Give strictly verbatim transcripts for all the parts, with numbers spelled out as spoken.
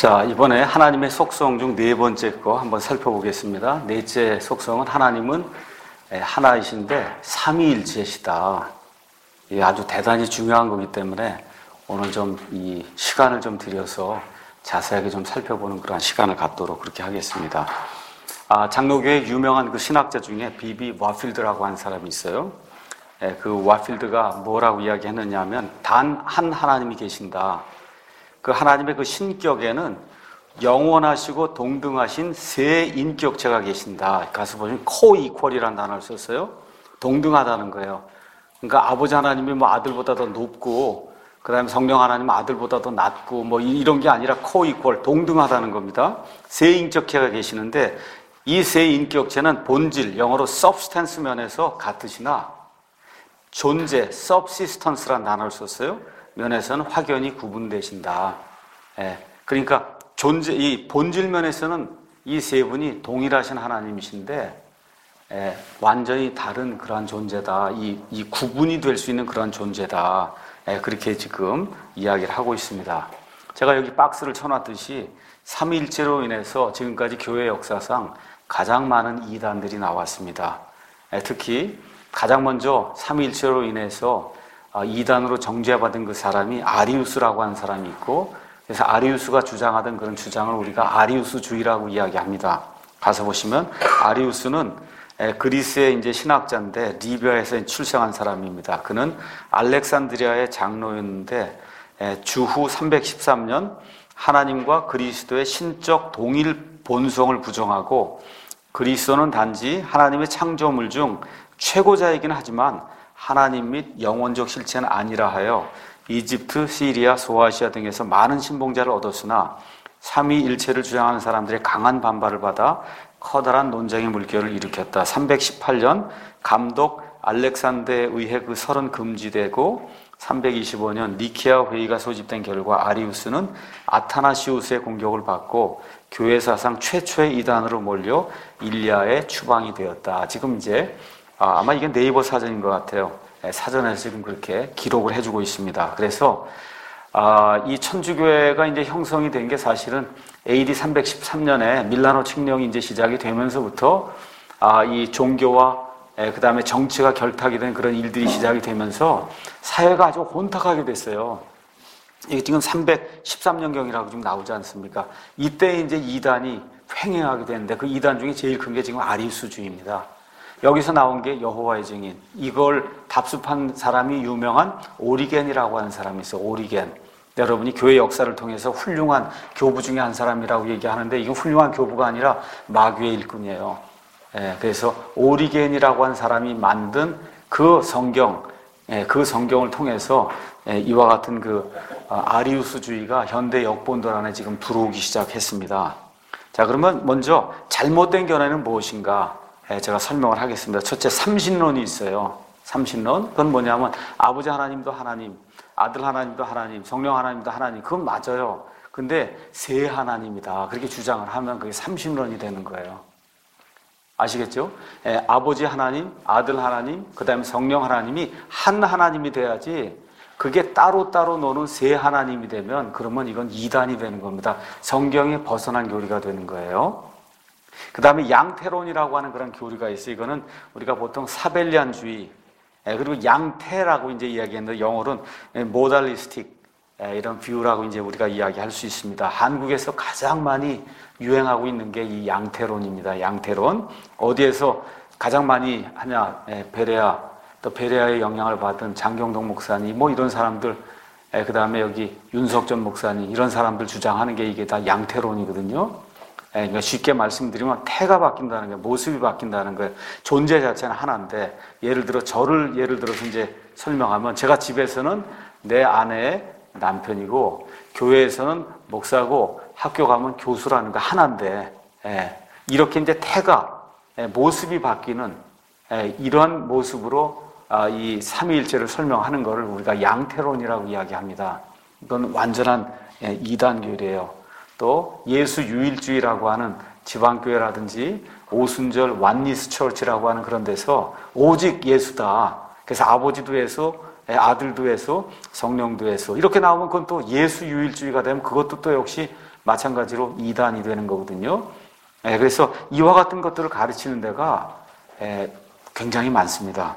자, 이번에 하나님의 속성 중 네 번째 거 한번 살펴보겠습니다. 넷째 속성은 하나님은 하나이신데 삼위일체시다. 이게 아주 대단히 중요한 거기 때문에 오늘 좀 이 시간을 좀 들여서 자세하게 좀 살펴보는 그런 시간을 갖도록 그렇게 하겠습니다. 아, 장로교의 유명한 그 신학자 중에 비비 와필드라고 하는 사람이 있어요. 예, 그 와필드가 뭐라고 이야기했느냐 하면 단 한 하나님이 계신다. 그 하나님의 그 신격에는 영원하시고 동등하신 세 인격체가 계신다. 가서 보시면 co-equal이라는 단어를 썼어요. 동등하다는 거예요. 그러니까 아버지 하나님이 뭐 아들보다 더 높고 그 다음에 성령 하나님은 아들보다 더 낮고 뭐 이런 게 아니라 co-equal, 동등하다는 겁니다. 세 인격체가 계시는데 이 세 인격체는 본질, 영어로 substance 면에서 같으시나 존재, subsistence라는 단어를 썼어요. 면에서는 확연히 구분되신다. 예, 그러니까 존재, 이 본질 면에서는 이 세 분이 동일하신 하나님이신데 예, 완전히 다른 그러한 존재다. 이, 이 구분이 될 수 있는 그런 존재다. 예, 그렇게 지금 이야기를 하고 있습니다. 제가 여기 박스를 쳐놨듯이 삼위일체로 인해서 지금까지 교회 역사상 가장 많은 이단들이 나왔습니다. 예, 특히 가장 먼저 삼위일체로 인해서 이단으로 정죄받은 그 사람이 아리우스라고 하는 사람이 있고, 그래서 아리우스가 주장하던 그런 주장을 우리가 아리우스주의라고 이야기합니다. 가서 보시면 아리우스는 그리스의 이제 신학자인데 리비아에서 출생한 사람입니다. 그는 알렉산드리아의 장로였는데 주후 삼백십삼 년 하나님과 그리스도의 신적 동일 본성을 부정하고 그리스도는 단지 하나님의 창조물 중 최고자이긴 하지만 하나님 및 영원적 실체는 아니라 하여 이집트, 시리아, 소아시아 등에서 많은 신봉자를 얻었으나 삼위일체를 주장하는 사람들의 강한 반발을 받아 커다란 논쟁의 물결을 일으켰다. 삼백십팔 년 감독 알렉산더에 의해 그 설은 금지되고 삼백이십오 년 니케아 회의가 소집된 결과 아리우스는 아타나시우스의 공격을 받고 교회 사상 최초의 이단으로 몰려 일리아에 추방이 되었다. 지금 이제 아, 아마 이게 네이버 사전인 것 같아요. 사전에서 지금 그렇게 기록을 해주고 있습니다. 그래서 아, 이 천주교회가 이제 형성이 된 게 사실은 에이디 삼백십삼 년에 밀라노 칙령이 이제 시작이 되면서부터 아, 이 종교와 그 다음에 정치가 결탁이 된 그런 일들이 시작이 되면서 사회가 아주 혼탁하게 됐어요. 이게 지금 삼백십삼 년경이라고 지금 나오지 않습니까? 이때 이제 이단이 횡행하게 되는데 그 이단 중에 제일 큰 게 지금 아리우스주의입니다. 여기서 나온 게 여호와의 증인. 이걸 답습한 사람이 유명한 오리겐이라고 하는 사람이 있어요. 오리겐. 여러분이 교회 역사를 통해서 훌륭한 교부 중에 한 사람이라고 얘기하는데 이건 훌륭한 교부가 아니라 마귀의 일꾼이에요. 예, 그래서 오리겐이라고 하는 사람이 만든 그 성경, 예, 그 성경을 통해서 예, 이와 같은 그 어, 아리우스주의가 현대 역본들 안에 지금 들어오기 시작했습니다. 자, 그러면 먼저 잘못된 견해는 무엇인가? 제가 설명을 하겠습니다. 첫째, 삼신론이 있어요. 삼신론. 그건 뭐냐면 아버지 하나님도 하나님, 아들 하나님도 하나님, 성령 하나님도 하나님. 그건 맞아요. 근데 세 하나님이다. 그렇게 주장을 하면 그게 삼신론이 되는 거예요. 아시겠죠? 예, 아버지 하나님, 아들 하나님, 그 다음에 성령 하나님이 한 하나님이 돼야지 그게 따로따로 노는 세 하나님이 되면 그러면 이건 이단이 되는 겁니다. 성경에 벗어난 교리가 되는 거예요. 그 다음에 양태론이라고 하는 그런 교리가 있어요. 이거는 우리가 보통 사벨리안주의, 그리고 양태라고 이제 이야기했는데 영어로는 모달리스틱, 이런 뷰라고 이제 우리가 이야기할 수 있습니다. 한국에서 가장 많이 유행하고 있는 게 이 양태론입니다. 양태론. 어디에서 가장 많이 하냐? 베레아, 또 베레아의 영향을 받은 장경동 목사님, 뭐 이런 사람들, 그 다음에 여기 윤석전 목사님, 이런 사람들 주장하는 게 이게 다 양태론이거든요. 그러니까 쉽게 말씀드리면 태가 바뀐다는 거예요. 모습이 바뀐다는 거예요. 존재 자체는 하나인데 예를 들어 저를 예를 들어서 이제 설명하면 제가 집에서는 내 아내의 남편이고 교회에서는 목사고 학교 가면 교수라는 거 하나인데 예, 이렇게 이제 태가 예, 모습이 바뀌는 예, 이러한 모습으로 아, 이 삼위일체를 설명하는 것을 우리가 양태론이라고 이야기합니다. 이건 완전한 예, 이단교리예요. 또 예수 유일주의라고 하는 지방교회라든지 오순절 완니스 처치라고 하는 그런 데서 오직 예수다. 그래서 아버지도 예수, 아들도 예수, 성령도 예수. 이렇게 나오면 그건 또 예수 유일주의가 되면 그것도 또 역시 마찬가지로 이단이 되는 거거든요. 예, 그래서 이와 같은 것들을 가르치는 데가 예, 굉장히 많습니다.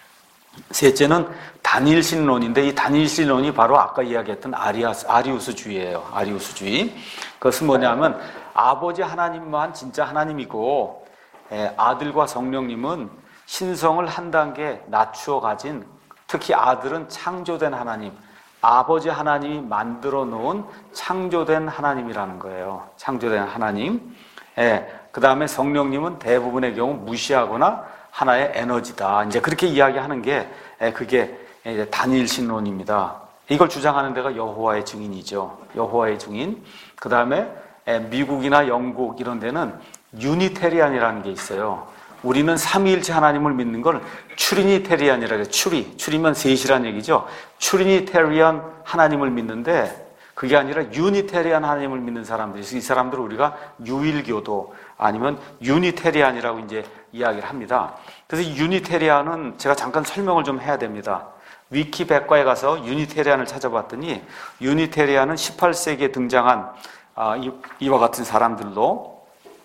셋째는 단일신론인데, 이 단일신론이 바로 아까 이야기했던 아리아스, 아리우스주의예요. 아리우스주의. 그것은 뭐냐면 아버지 하나님만 진짜 하나님이고 예, 아들과 성령님은 신성을 한 단계 낮추어 가진, 특히 아들은 창조된 하나님, 아버지 하나님이 만들어 놓은 창조된 하나님이라는 거예요. 창조된 하나님. 예, 그 다음에 성령님은 대부분의 경우 무시하거나 하나의 에너지다. 이제 그렇게 이야기하는 게 예, 그게 이제 단일신론입니다. 이걸 주장하는 데가 여호와의 증인이죠. 여호와의 증인. 그 다음에 예, 미국이나 영국 이런 데는 유니테리안이라는 게 있어요. 우리는 삼위일체 하나님을 믿는 걸 추리니테리안이라고 해요. 추리, 추리면 셋이란 얘기죠. 추리니테리안 하나님을 믿는데 그게 아니라 유니테리안 하나님을 믿는 사람들이 있어요. 이 사람들을 우리가 유일교도 아니면 유니테리안이라고 이제 이야기를 합니다. 그래서 이 유니테리안은 제가 잠깐 설명을 좀 해야 됩니다. 위키 백과에 가서 유니테리안을 찾아봤더니 유니테리안은 십팔 세기에 등장한 아, 이, 이와 같은 사람들로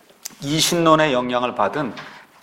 이신론의 영향을 받은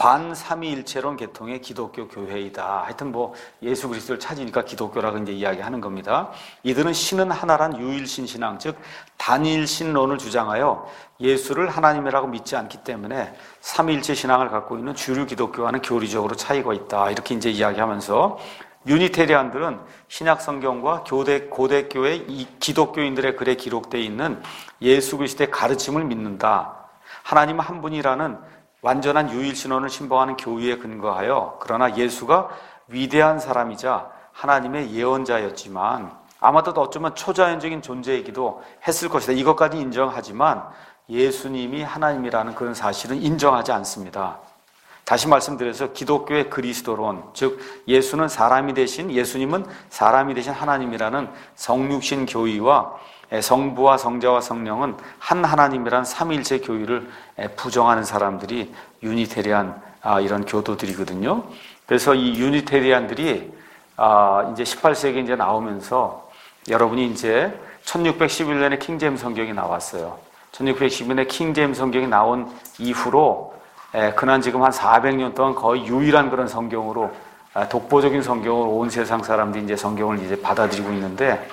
반삼위일체론 계통의 기독교 교회이다. 하여튼 뭐 예수 그리스도를 찾으니까 기독교라고 이제 이야기하는 겁니다. 이들은 신은 하나란 유일신 신앙, 즉 단일신론을 주장하여 예수를 하나님이라고 믿지 않기 때문에 삼위일체 신앙을 갖고 있는 주류 기독교와는 교리적으로 차이가 있다. 이렇게 이제 이야기하면서 유니테리안들은 신약 성경과 교대, 고대교회 이 기독교인들의 글에 기록되어 있는 예수 그리스도의 가르침을 믿는다. 하나님 한 분이라는 완전한 유일신론을 신봉하는 교리에 근거하여, 그러나 예수가 위대한 사람이자 하나님의 예언자였지만 아마도 어쩌면 초자연적인 존재이기도 했을 것이다. 이것까지 인정하지만 예수님이 하나님이라는 그런 사실은 인정하지 않습니다. 다시 말씀드려서 기독교의 그리스도론, 즉 예수는 사람이 되신, 예수님은 사람이 되신 하나님이라는 성육신 교의와 성부와 성자와 성령은 한 하나님이란 삼위일체 교의를 부정하는 사람들이 유니테리안 이런 교도들이거든요. 그래서 이 유니테리안들이 이제 십팔 세기에 이제 나오면서 여러분이 이제 천육백십일 년에 킹제임스 성경이 나왔어요. 천육백십일 년에 킹제임스 성경이 나온 이후로 그난 지금 한 사백 년 동안 거의 유일한 그런 성경으로, 독보적인 성경으로 온 세상 사람들이 이제 성경을 이제 받아들이고 있는데,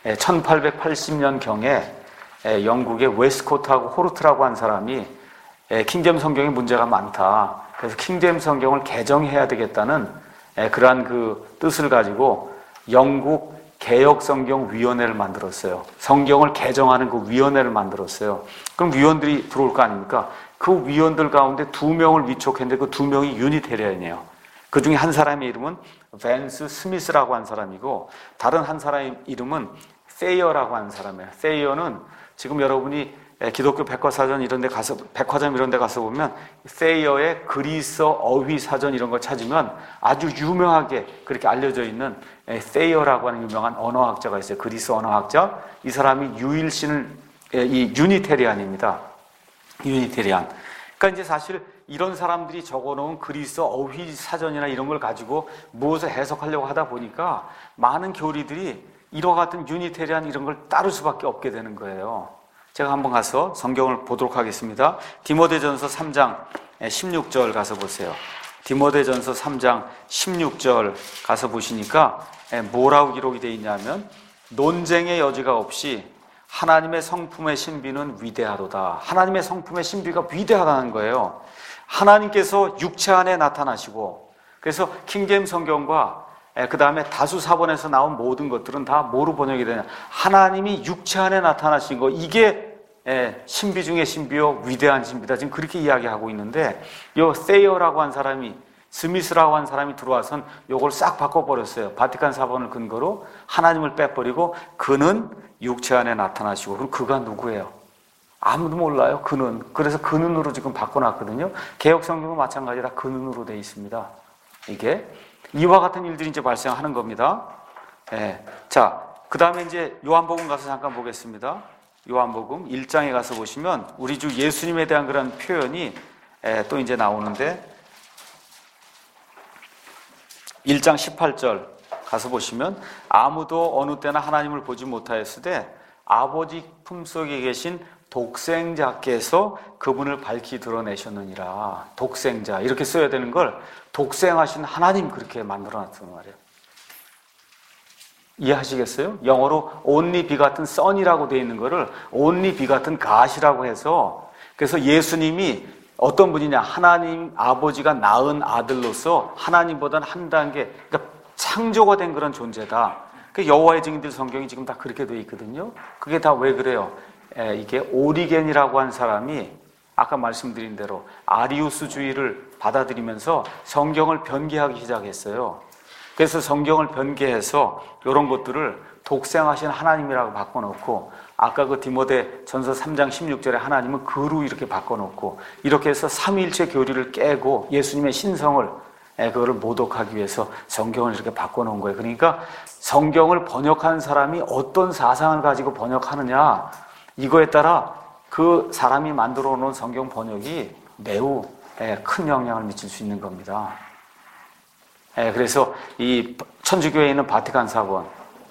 천팔백팔십 년경에 영국의 웨스코트하고 호르트라고 한 사람이 킹제임스 성경에 문제가 많다. 그래서 킹제임스 성경을 개정해야 되겠다는 그러한 그 뜻을 가지고 영국 개혁성경위원회를 만들었어요. 성경을 개정하는 그 위원회를 만들었어요. 그럼 위원들이 들어올 거 아닙니까? 그 위원들 가운데 두 명을 위촉했는데 그 두 명이 유니테리안이에요. 그 중에 한 사람의 이름은 벤스 스미스라고 한 사람이고, 다른 한 사람의 이름은 세이어라고 하는 사람이에요. 세이어는 지금 여러분이 기독교 백과사전 이런 데 가서, 백화점 이런 데 가서 보면 세이어의 그리스어 어휘 사전 이런 거 찾으면 아주 유명하게 그렇게 알려져 있는 세이어라고 하는 유명한 언어학자가 있어요. 그리스 언어학자. 이 사람이 유일신을, 이 유니테리안입니다. 유니테리안. 그러니까 이제 사실 이런 사람들이 적어놓은 그리스어 어휘 사전이나 이런 걸 가지고 무엇을 해석하려고 하다 보니까 많은 교리들이 이와 같은 유니테리안 이런 걸 따를 수밖에 없게 되는 거예요. 제가 한번 가서 성경을 보도록 하겠습니다. 디모데전서 삼 장 십육 절 가서 보세요. 디모데전서 삼 장 십육 절 가서 보시니까 뭐라고 기록이 되어 있냐면, 논쟁의 여지가 없이 하나님의 성품의 신비는 위대하도다. 하나님의 성품의 신비가 위대하다는 거예요. 하나님께서 육체 안에 나타나시고, 그래서 킹제임스 성경과 그 다음에 다수 사본에서 나온 모든 것들은 다 뭐로 번역이 되냐, 하나님이 육체 안에 나타나신 거, 이게 신비 중에 신비요 위대한 신비다. 지금 그렇게 이야기하고 있는데, 요 세이어라고 한 사람이, 스미스라고 한 사람이 들어와선 요걸 싹 바꿔버렸어요. 바티칸 사본을 근거로 하나님을 빼버리고 그는 육체 안에 나타나시고, 그럼 그가 누구예요? 아무도 몰라요. 그는. 그래서 그는으로 지금 바꿔놨거든요. 개혁성경은 마찬가지라 그는으로 되어 있습니다. 이게 이와 같은 일들이 이제 발생하는 겁니다. 예. 자, 그 다음에 이제 요한복음 가서 잠깐 보겠습니다. 요한복음 일 장에 가서 보시면 우리 주 예수님에 대한 그런 표현이 예, 또 이제 나오는데, 일 장 십팔 절 가서 보시면, 아무도 어느 때나 하나님을 보지 못하였으되 아버지 품속에 계신 독생자께서 그분을 밝히 드러내셨느니라. 독생자 이렇게 써야 되는 걸 독생하신 하나님 그렇게 만들어놨단 말이에요. 이해하시겠어요? 영어로 only begotten son이라고 되어 있는 거를 only begotten God이라고 해서, 그래서 예수님이 어떤 분이냐, 하나님 아버지가 낳은 아들로서 하나님보다는 한 단계, 그러니까 창조가 된 그런 존재다. 그 여호와의 증인들 성경이 지금 다 그렇게 되어 있거든요. 그게 다 왜 그래요? 에, 이게 오리겐이라고 한 사람이 아까 말씀드린 대로 아리우스주의를 받아들이면서 성경을 변개하기 시작했어요. 그래서 성경을 변개해서 이런 것들을 독생하신 하나님이라고 바꿔놓고, 아까 그 디모데 전서 삼 장 십육 절에 하나님은 그로 이렇게 바꿔놓고, 이렇게 해서 삼위일체 교리를 깨고 예수님의 신성을, 그거를 모독하기 위해서 성경을 이렇게 바꿔놓은 거예요. 그러니까 성경을 번역한 사람이 어떤 사상을 가지고 번역하느냐, 이거에 따라 그 사람이 만들어 놓은 성경 번역이 매우 큰 영향을 미칠 수 있는 겁니다. 그래서 이 천주교에 있는 바티칸 사본,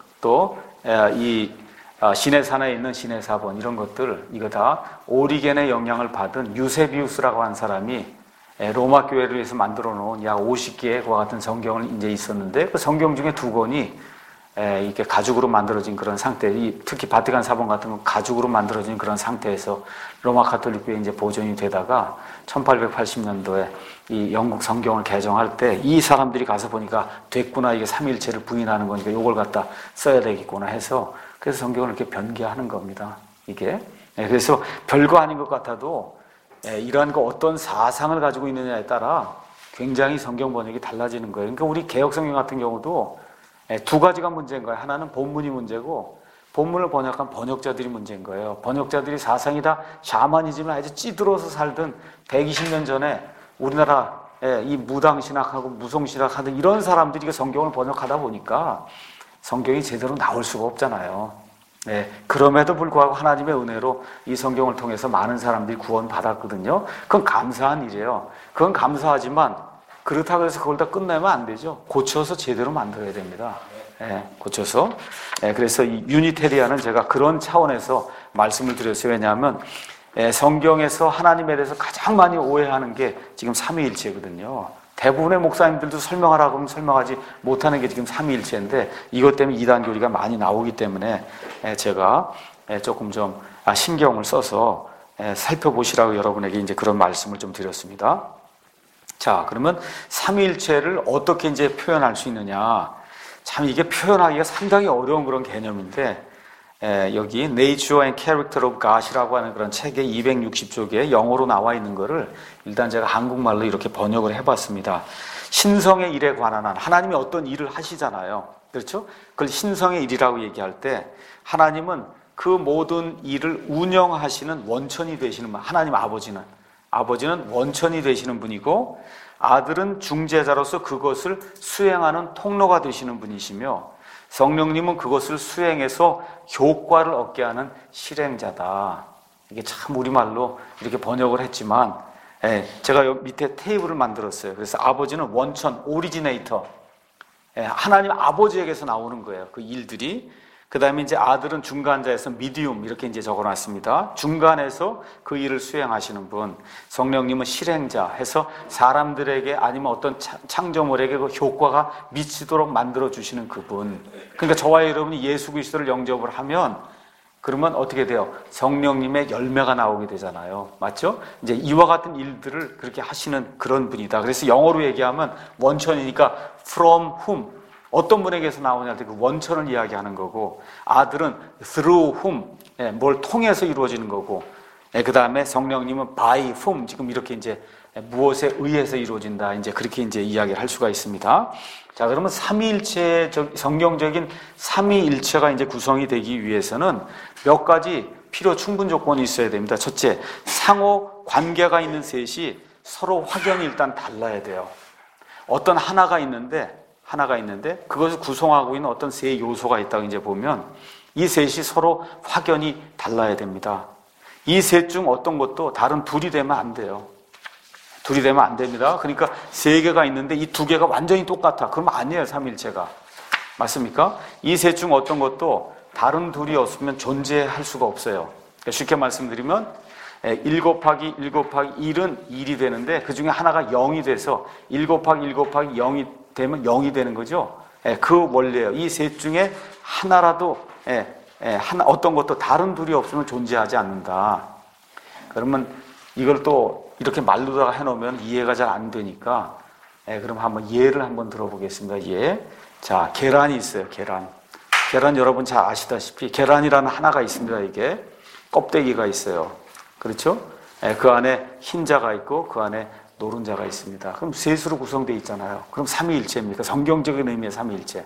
또 이 시내산에 있는 시내사본, 이런 것들, 이거 다 오리겐의 영향을 받은 유세비우스라고 한 사람이 로마 교회를 위해서 만들어 놓은 약 오십 개의 그와 같은 성경을 이제 있었는데, 그 성경 중에 두 권이 이렇게 가죽으로 만들어진 그런 상태, 특히 바티칸 사본 같은 건 가죽으로 만들어진 그런 상태에서 로마 가톨릭 교회에 이제 보존이 되다가 천팔백팔십 년도에 이 영국 성경을 개정할 때 이 사람들이 가서 보니까 됐구나, 이게 삼위일체를 부인하는 거니까 이걸 갖다 써야 되겠구나 해서, 그래서 성경을 이렇게 변개하는 겁니다. 이게 그래서 별거 아닌 것 같아도 이러한 거 어떤 사상을 가지고 있느냐에 따라 굉장히 성경 번역이 달라지는 거예요. 그러니까 우리 개역 성경 같은 경우도 두 가지가 문제인 거예요. 하나는 본문이 문제고, 본문을 번역한 번역자들이 문제인 거예요. 번역자들이 사상이 다 샤머니즘을 아주 찌들어서 살던 백이십 년 전에 우리나라에 이 무당신학하고 무속신학하던 이런 사람들이 성경을 번역하다 보니까 성경이 제대로 나올 수가 없잖아요. 네, 그럼에도 불구하고 하나님의 은혜로 이 성경을 통해서 많은 사람들이 구원받았거든요. 그건 감사한 일이에요. 그건 감사하지만 그렇다고 해서 그걸 다 끝내면 안 되죠. 고쳐서 제대로 만들어야 됩니다. 네, 고쳐서. 네, 그래서 이 유니테리아는 제가 그런 차원에서 말씀을 드렸어요. 왜냐하면 성경에서 하나님에 대해서 가장 많이 오해하는 게 지금 삼위일체거든요. 대부분의 목사님들도 설명하라고 하면 설명하지 못하는 게 지금 삼위일체인데, 이것 때문에 이단 교리가 많이 나오기 때문에 제가 조금 좀 신경을 써서 살펴보시라고 여러분에게 이제 그런 말씀을 좀 드렸습니다. 자, 그러면 삼위일체를 어떻게 이제 표현할 수 있느냐? 참 이게 표현하기가 상당히 어려운 그런 개념인데, 에, 여기 Nature and Character of God이라고 하는 그런 책의 이백육십 쪽에 영어로 나와 있는 거를 일단 제가 한국말로 이렇게 번역을 해봤습니다. 신성의 일에 관한 한, 하나님이 어떤 일을 하시잖아요. 그렇죠? 그걸 신성의 일이라고 얘기할 때 하나님은 그 모든 일을 운영하시는 원천이 되시는 분, 하나님 아버지는 아버지는 원천이 되시는 분이고, 아들은 중재자로서 그것을 수행하는 통로가 되시는 분이시며, 성령님은 그것을 수행해서 효과를 얻게 하는 실행자다. 이게 참 우리말로 이렇게 번역을 했지만, 예, 제가 여기 밑에 테이블을 만들었어요. 그래서 아버지는 원천, 오리지네이터, 예, 하나님 아버지에게서 나오는 거예요. 그 일들이. 그 다음에 이제 아들은 중간자에서 미디움, 이렇게 이제 적어놨습니다. 중간에서 그 일을 수행하시는 분. 성령님은 실행자 해서 사람들에게 아니면 어떤 창조물에게 그 효과가 미치도록 만들어주시는 그분. 그러니까 저와 여러분이 예수 그리스도를 영접을 하면, 그러면 어떻게 돼요? 성령님의 열매가 나오게 되잖아요. 맞죠? 이제 이와 같은 일들을 그렇게 하시는 그런 분이다. 그래서 영어로 얘기하면 원천이니까 from whom, 어떤 분에게서 나오냐 할 때 그 원천을 이야기하는 거고, 아들은 through whom, 예, 뭘 통해서 이루어지는 거고, 예, 그 다음에 성령님은 by whom, 지금 이렇게 이제 무엇에 의해서 이루어진다, 이제 그렇게 이제 이야기를 할 수가 있습니다. 자, 그러면 삼위일체, 성경적인 삼위일체가 이제 구성이 되기 위해서는 몇 가지 필요 충분 조건이 있어야 됩니다. 첫째, 상호 관계가 있는 셋이 서로 확연히 일단 달라야 돼요. 어떤 하나가 있는데 하나가 있는데 그것을 구성하고 있는 어떤 세 요소가 있다고 이제 보면, 이 셋이 서로 확연히 달라야 됩니다. 이 셋 중 어떤 것도 다른 둘이 되면 안 돼요. 둘이 되면 안 됩니다. 그러니까 세 개가 있는데 이 두 개가 완전히 똑같아. 그러면 아니에요, 삼위일체가. 맞습니까? 이 셋 중 어떤 것도 다른 둘이 없으면 존재할 수가 없어요. 쉽게 말씀드리면 일 곱하기 일 곱하기 일은 일이 되는데 그 중에 하나가 영이 돼서 일 곱하기 일 곱하기 영이 되면 영이 되는 거죠. 그 원리예요. 이 셋 중에 하나라도 하나 어떤 것도 다른 둘이 없으면 존재하지 않는다. 그러면 이걸 또 이렇게 말로다가 해놓으면 이해가 잘 안 되니까 그럼 한번 예를 한번 들어보겠습니다. 예. 자, 계란이 있어요. 계란. 계란 여러분 잘 아시다시피 계란이라는 하나가 있습니다. 이게 껍데기가 있어요. 그렇죠? 그 안에 흰자가 있고 그 안에 노른자가 있습니다. 그럼 셋으로 구성되어 있잖아요. 그럼 삼위일체입니까? 성경적인 의미의 삼위일체.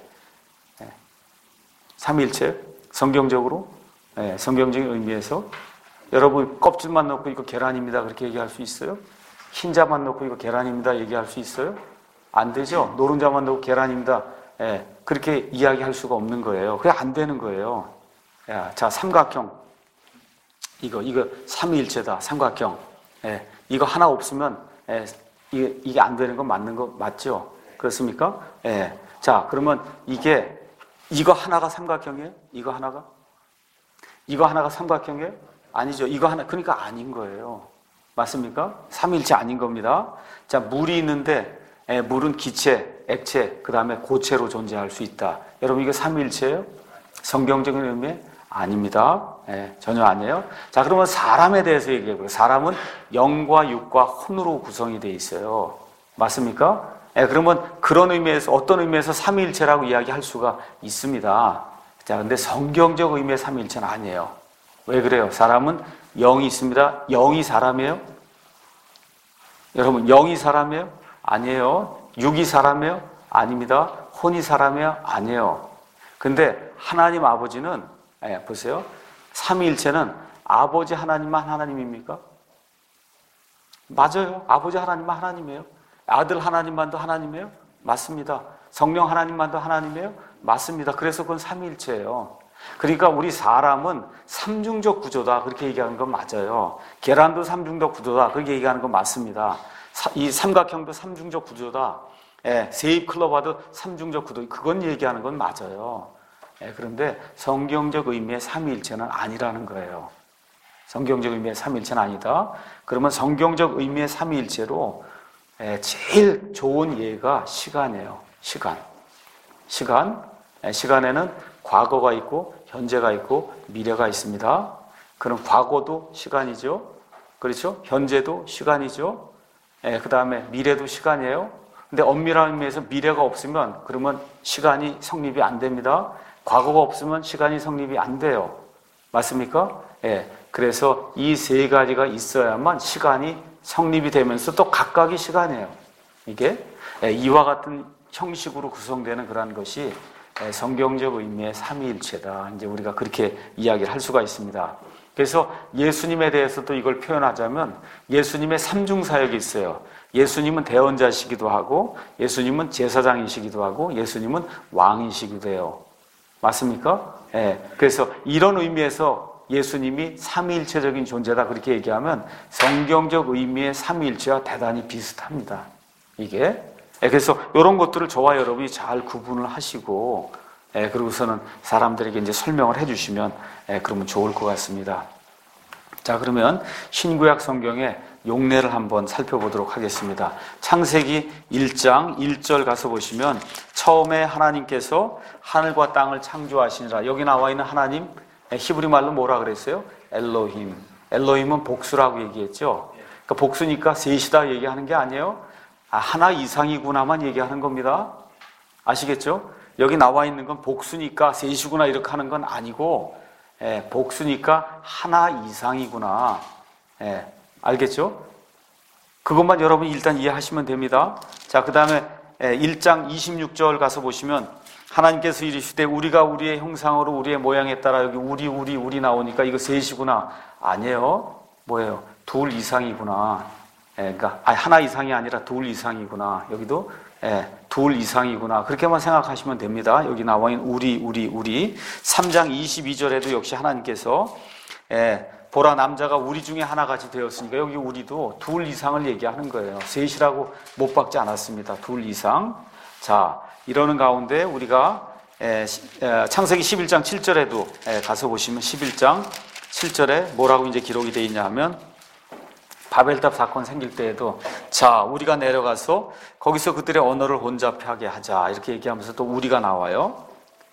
삼위일체? 성경적으로? 네, 성경적인 의미에서 여러분 껍질만 넣고 이거 계란입니다 그렇게 얘기할 수 있어요? 흰자만 넣고 이거 계란입니다 얘기할 수 있어요? 안 되죠? 노른자만 넣고 계란입니다. 네, 그렇게 이야기할 수가 없는 거예요. 그게 안 되는 거예요. 야, 자, 삼각형. 이거, 이거 삼위일체다. 삼각형. 예, 이거 하나 없으면, 예, 이게, 이게 안 되는 건 맞는 거 맞죠? 그렇습니까? 예. 자, 그러면 이게, 이거 하나가 삼각형이에요? 이거 하나가? 이거 하나가 삼각형이에요? 아니죠. 이거 하나, 그러니까 아닌 거예요. 맞습니까? 삼위일체 아닌 겁니다. 자, 물이 있는데, 예, 물은 기체, 액체, 그 다음에 고체로 존재할 수 있다. 여러분, 이거 삼위일체예요? 성경적인 의미? 아닙니다. 예, 전혀 아니에요. 자, 그러면 사람에 대해서 얘기해볼게요. 사람은 영과 육과 혼으로 구성이 되어 있어요. 맞습니까? 예, 그러면 그런 의미에서, 어떤 의미에서 삼위일체라고 이야기할 수가 있습니다. 자, 근데 성경적 의미의 삼위일체는 아니에요. 왜 그래요? 사람은 영이 있습니다. 영이 사람이에요? 여러분, 영이 사람이에요? 아니에요. 육이 사람이에요? 아닙니다. 혼이 사람이에요? 아니에요. 근데 하나님 아버지는 예, 보세요. 삼위일체는 아버지 하나님만 하나님입니까? 맞아요. 아버지 하나님만 하나님이에요. 아들 하나님만도 하나님이에요? 맞습니다. 성령 하나님만도 하나님이에요? 맞습니다. 그래서 그건 삼위일체예요. 그러니까 우리 사람은 삼중적 구조다 그렇게 얘기하는 건 맞아요. 계란도 삼중적 구조다 그렇게 얘기하는 건 맞습니다. 이 삼각형도 삼중적 구조다. 예, 세입클로바도 삼중적 구조 그건 얘기하는 건 맞아요. 예, 그런데 성경적 의미의 삼위일체는 아니라는 거예요. 성경적 의미의 삼위일체는 아니다. 그러면 성경적 의미의 삼위일체로 예, 제일 좋은 예가 시간이에요. 시간. 시간. 예, 시간에는 과거가 있고 현재가 있고 미래가 있습니다. 그럼 과거도 시간이죠. 그렇죠? 현재도 시간이죠. 예, 그 다음에 미래도 시간이에요. 근데 엄밀한 의미에서 미래가 없으면 그러면 시간이 성립이 안 됩니다. 과거가 없으면 시간이 성립이 안 돼요. 맞습니까? 예. 그래서 이 세 가지가 있어야만 시간이 성립이 되면서 또 각각이 시간이에요. 이게 예, 이와 같은 형식으로 구성되는 그런 것이 예, 성경적 의미의 삼위일체다. 이제 우리가 그렇게 이야기를 할 수가 있습니다. 그래서 예수님에 대해서도 이걸 표현하자면 예수님의 삼중사역이 있어요. 예수님은 대언자시기도 하고 예수님은 제사장이시기도 하고 예수님은 왕이시기도 해요. 맞습니까? 예. 그래서 이런 의미에서 예수님이 삼위일체적인 존재다 그렇게 얘기하면 성경적 의미의 삼위일체와 대단히 비슷합니다. 이게. 예. 그래서 이런 것들을 저와 여러분이 잘 구분을 하시고 예. 그러고서는 사람들에게 이제 설명을 해주시면 예. 그러면 좋을 것 같습니다. 자, 그러면 신구약 성경의 용례를 한번 살펴보도록 하겠습니다. 창세기 일 장 일 절 가서 보시면 처음에 하나님께서 하늘과 땅을 창조하시니라. 여기 나와 있는 하나님 히브리 말로 뭐라 그랬어요? 엘로힘. 엘로힘은 복수라고 얘기했죠. 그러니까 복수니까 셋이다 얘기하는 게 아니에요. 아, 하나 이상이구나만 얘기하는 겁니다. 아시겠죠? 여기 나와 있는 건 복수니까 셋이구나 이렇게 하는 건 아니고 예, 복수니까 하나 이상이구나. 예, 알겠죠? 그것만 여러분 일단 이해하시면 됩니다. 자, 그 다음에 일 장 이십육 절 가서 보시면 하나님께서 이르시되 우리가 우리의 형상으로 우리의 모양에 따라 여기 우리 우리 우리 나오니까 이거 셋이구나. 아니에요. 뭐예요? 둘 이상이구나. 예, 그러니까 아니, 하나 이상이 아니라 둘 이상이구나. 여기도 예, 둘 이상이구나. 그렇게만 생각하시면 됩니다. 여기 나와 있는 우리 우리 우리 삼 장 이십이 절에도 역시 하나님께서 예, 보라 남자가 우리 중에 하나같이 되었으니까 여기 우리도 둘 이상을 얘기하는 거예요. 셋이라고 못 박지 않았습니다. 둘 이상. 자, 이러는 가운데 우리가 에, 에, 창세기 십일 장 칠 절에도 에, 가서 보시면 십일 장 칠 절에 뭐라고 이제 기록이 되어 있냐 하면 바벨탑 사건 생길 때에도 자, 우리가 내려가서 거기서 그들의 언어를 혼잡하게 하자 이렇게 얘기하면서 또 우리가 나와요.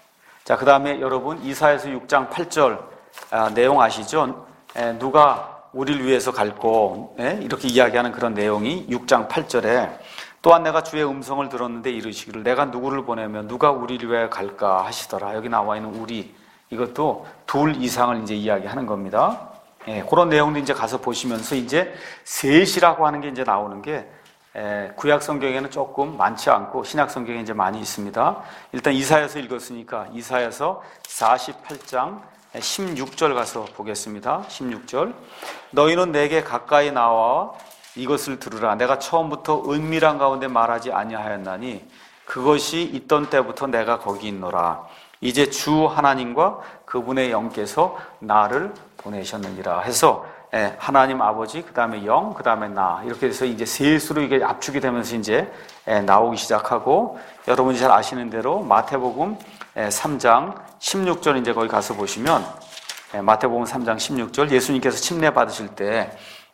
자, 그 다음에 여러분 이사야서 육 장 팔 절 아, 내용 아시죠? 에, 누가 우리를 위해서 갈고 에? 이렇게 이야기하는 그런 내용이 육 장 팔 절에 또한 내가 주의 음성을 들었는데 이르시기를 내가 누구를 보내면 누가 우리를 위해 갈까 하시더라. 여기 나와 있는 우리 이것도 둘 이상을 이제 이야기하는 겁니다. 예, 그런 내용도 이제 가서 보시면서 이제 셋이라고 하는 게 이제 나오는 게 에, 구약 성경에는 조금 많지 않고 신약 성경에 이제 많이 있습니다. 일단 이사야서 읽었으니까 이사야서 사십팔 장 십육 절 가서 보겠습니다. 십육 절 너희는 내게 가까이 나와 이것을 들으라. 내가 처음부터 은밀한 가운데 말하지 아니하였나니 그것이 있던 때부터 내가 거기 있노라. 이제 주 하나님과 그분의 영께서 나를 보내셨느니라 해서 예, 하나님 아버지, 그 다음에 영, 그 다음에 나 이렇게 해서 이제 셋으로 이게 압축이 되면서 이제 예, 나오기 시작하고 여러분이 잘 아시는 대로 마태복음 예, 삼 장 십육 절 이제 거기 가서 보시면 예, 마태복음 삼 장 십육 절 예수님께서 침례 받으실 때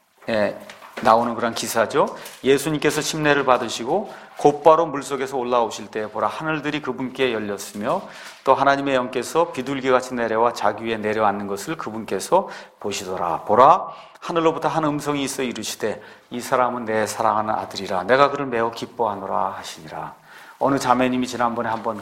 예, 나오는 그런 기사죠. 예수님께서 침례를 받으시고 곧바로 물속에서 올라오실 때 보라 하늘들이 그분께 열렸으며 또 하나님의 영께서 비둘기같이 내려와 자기 위에 내려앉는 것을 그분께서 보시더라. 보라 하늘로부터 한 음성이 있어 이르시되 이 사람은 내 사랑하는 아들이라 내가 그를 매우 기뻐하노라 하시니라. 어느 자매님이 지난번에 한번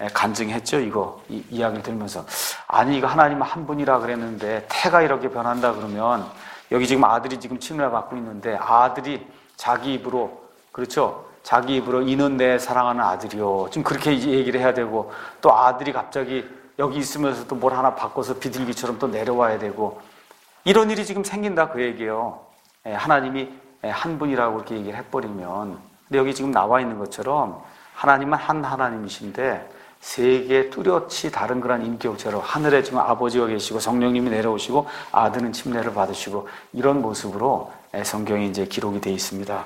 간증했죠. 이거 이, 이야기를 들으면서 아니 이거 하나님 한 분이라 그랬는데 태가 이렇게 변한다 그러면 여기 지금 아들이 지금 침례를 받고 있는데 아들이 자기 입으로 그렇죠? 자기 입으로 이는 내 사랑하는 아들이요. 지금 그렇게 얘기를 해야 되고 또 아들이 갑자기 여기 있으면서 또 뭘 하나 바꿔서 비둘기처럼 또 내려와야 되고 이런 일이 지금 생긴다 그 얘기예요. 하나님이 한 분이라고 그렇게 얘기를 해버리면 근데 여기 지금 나와 있는 것처럼 하나님은 한 하나님이신데 세계 뚜렷이 다른 그런 인격체로 하늘에 지금 아버지가 계시고 성령님이 내려오시고 아들은 침례를 받으시고 이런 모습으로 성경에 이제 기록이 되어 있습니다.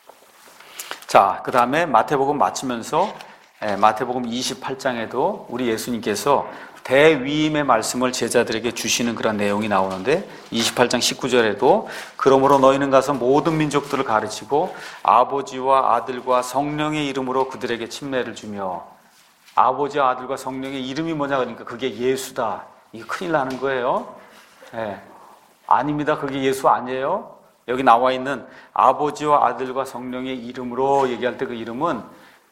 자, 그 다음에 마태복음 마치면서 마태복음 이십팔 장에도 우리 예수님께서 대위임의 말씀을 제자들에게 주시는 그런 내용이 나오는데 이십팔 장 십구 절에도 그러므로 너희는 가서 모든 민족들을 가르치고 아버지와 아들과 성령의 이름으로 그들에게 침례를 주며 아버지와 아들과 성령의 이름이 뭐냐 그러니까 그게 예수다. 이게 큰일 나는 거예요. 네. 아닙니다. 그게 예수 아니에요. 여기 나와 있는 아버지와 아들과 성령의 이름으로 얘기할 때 그 이름은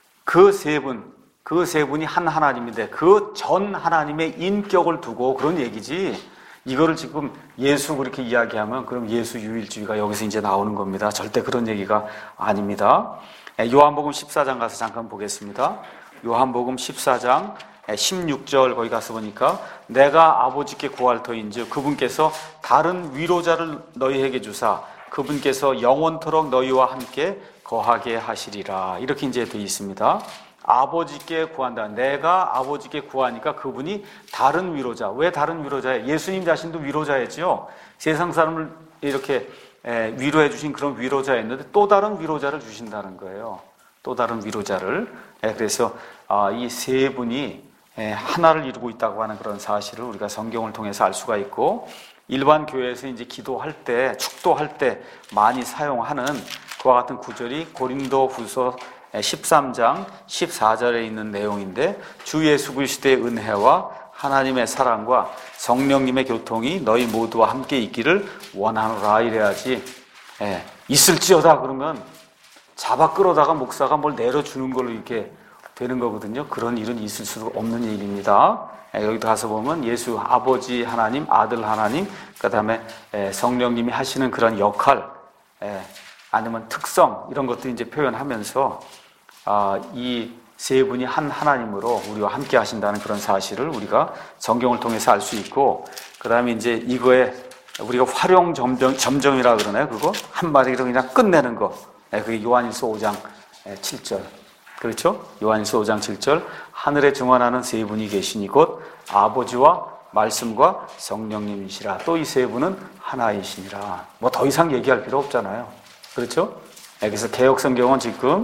그 세 분, 그 세 분이 한 하나님인데 그 전 하나님의 인격을 두고 그런 얘기지. 이거를 지금 예수 그렇게 이야기하면 그럼 예수 유일주의가 여기서 이제 나오는 겁니다. 절대 그런 얘기가 아닙니다. 요한복음 십사 장 가서 잠깐 보겠습니다. 요한복음 십사 장 십육 절 거기 가서 보니까 내가 아버지께 구할 터인즉 그분께서 다른 위로자를 너희에게 주사 그분께서 영원토록 너희와 함께 거하게 하시리라. 이렇게 이제 되어 있습니다. 아버지께 구한다. 내가 아버지께 구하니까 그분이 다른 위로자. 왜 다른 위로자예요? 예수님 자신도 위로자였죠. 세상 사람을 이렇게 위로해 주신 그런 위로자였는데 또 다른 위로자를 주신다는 거예요. 또 다른 위로자를. 그래서 이 세 분이 하나를 이루고 있다고 하는 그런 사실을 우리가 성경을 통해서 알 수가 있고 일반 교회에서 이제 기도할 때, 축도할 때 많이 사용하는 그와 같은 구절이 고린도후서 십삼 장 십사 절에 있는 내용인데 주 예수 그리스도의 은혜와 하나님의 사랑과 성령님의 교통이 너희 모두와 함께 있기를 원하노라 이래야지. 예, 있을지어다 그러면 잡아 끌어다가 목사가 뭘 내려주는 걸로 이렇게 되는 거거든요. 그런 일은 있을 수 없는 일입니다. 예, 여기도 가서 보면 예수 아버지 하나님, 아들 하나님, 그 다음에 성령님이 하시는 그런 역할, 예, 아니면 특성 이런 것들 이제 표현하면서 아, 이 세 분이 한 하나님으로 우리와 함께 하신다는 그런 사실을 우리가 성경을 통해서 알 수 있고, 그 다음에 이제 이거에 우리가 활용 점정, 점정이라 그러나요? 그거 한마디로 그냥 끝내는 거. 예, 그게 요한일서 오 장 칠 절. 그렇죠? 요한일서 오 장 칠 절. 하늘에 증언하는 세 분이 계시니 곧 아버지와 말씀과 성령님이시라. 또 이 세 분은 하나이시니라. 뭐 더 이상 얘기할 필요 없잖아요. 그렇죠? 그래서 개역 성경은 지금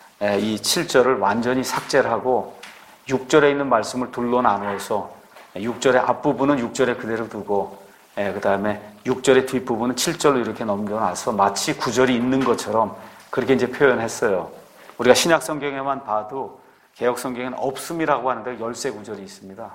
이 칠 절을 완전히 삭제를 하고 육 절에 있는 말씀을 둘로 나누어서 육 절의 앞부분은 육 절에 그대로 두고 예, 그 다음에 육 절의 뒷부분은 칠 절로 이렇게 넘겨놔서 마치 구 절이 있는 것처럼 그렇게 이제 표현했어요. 우리가 신약 성경에만 봐도 개역 성경에는 없음이라고 하는데 열세 구절이 있습니다.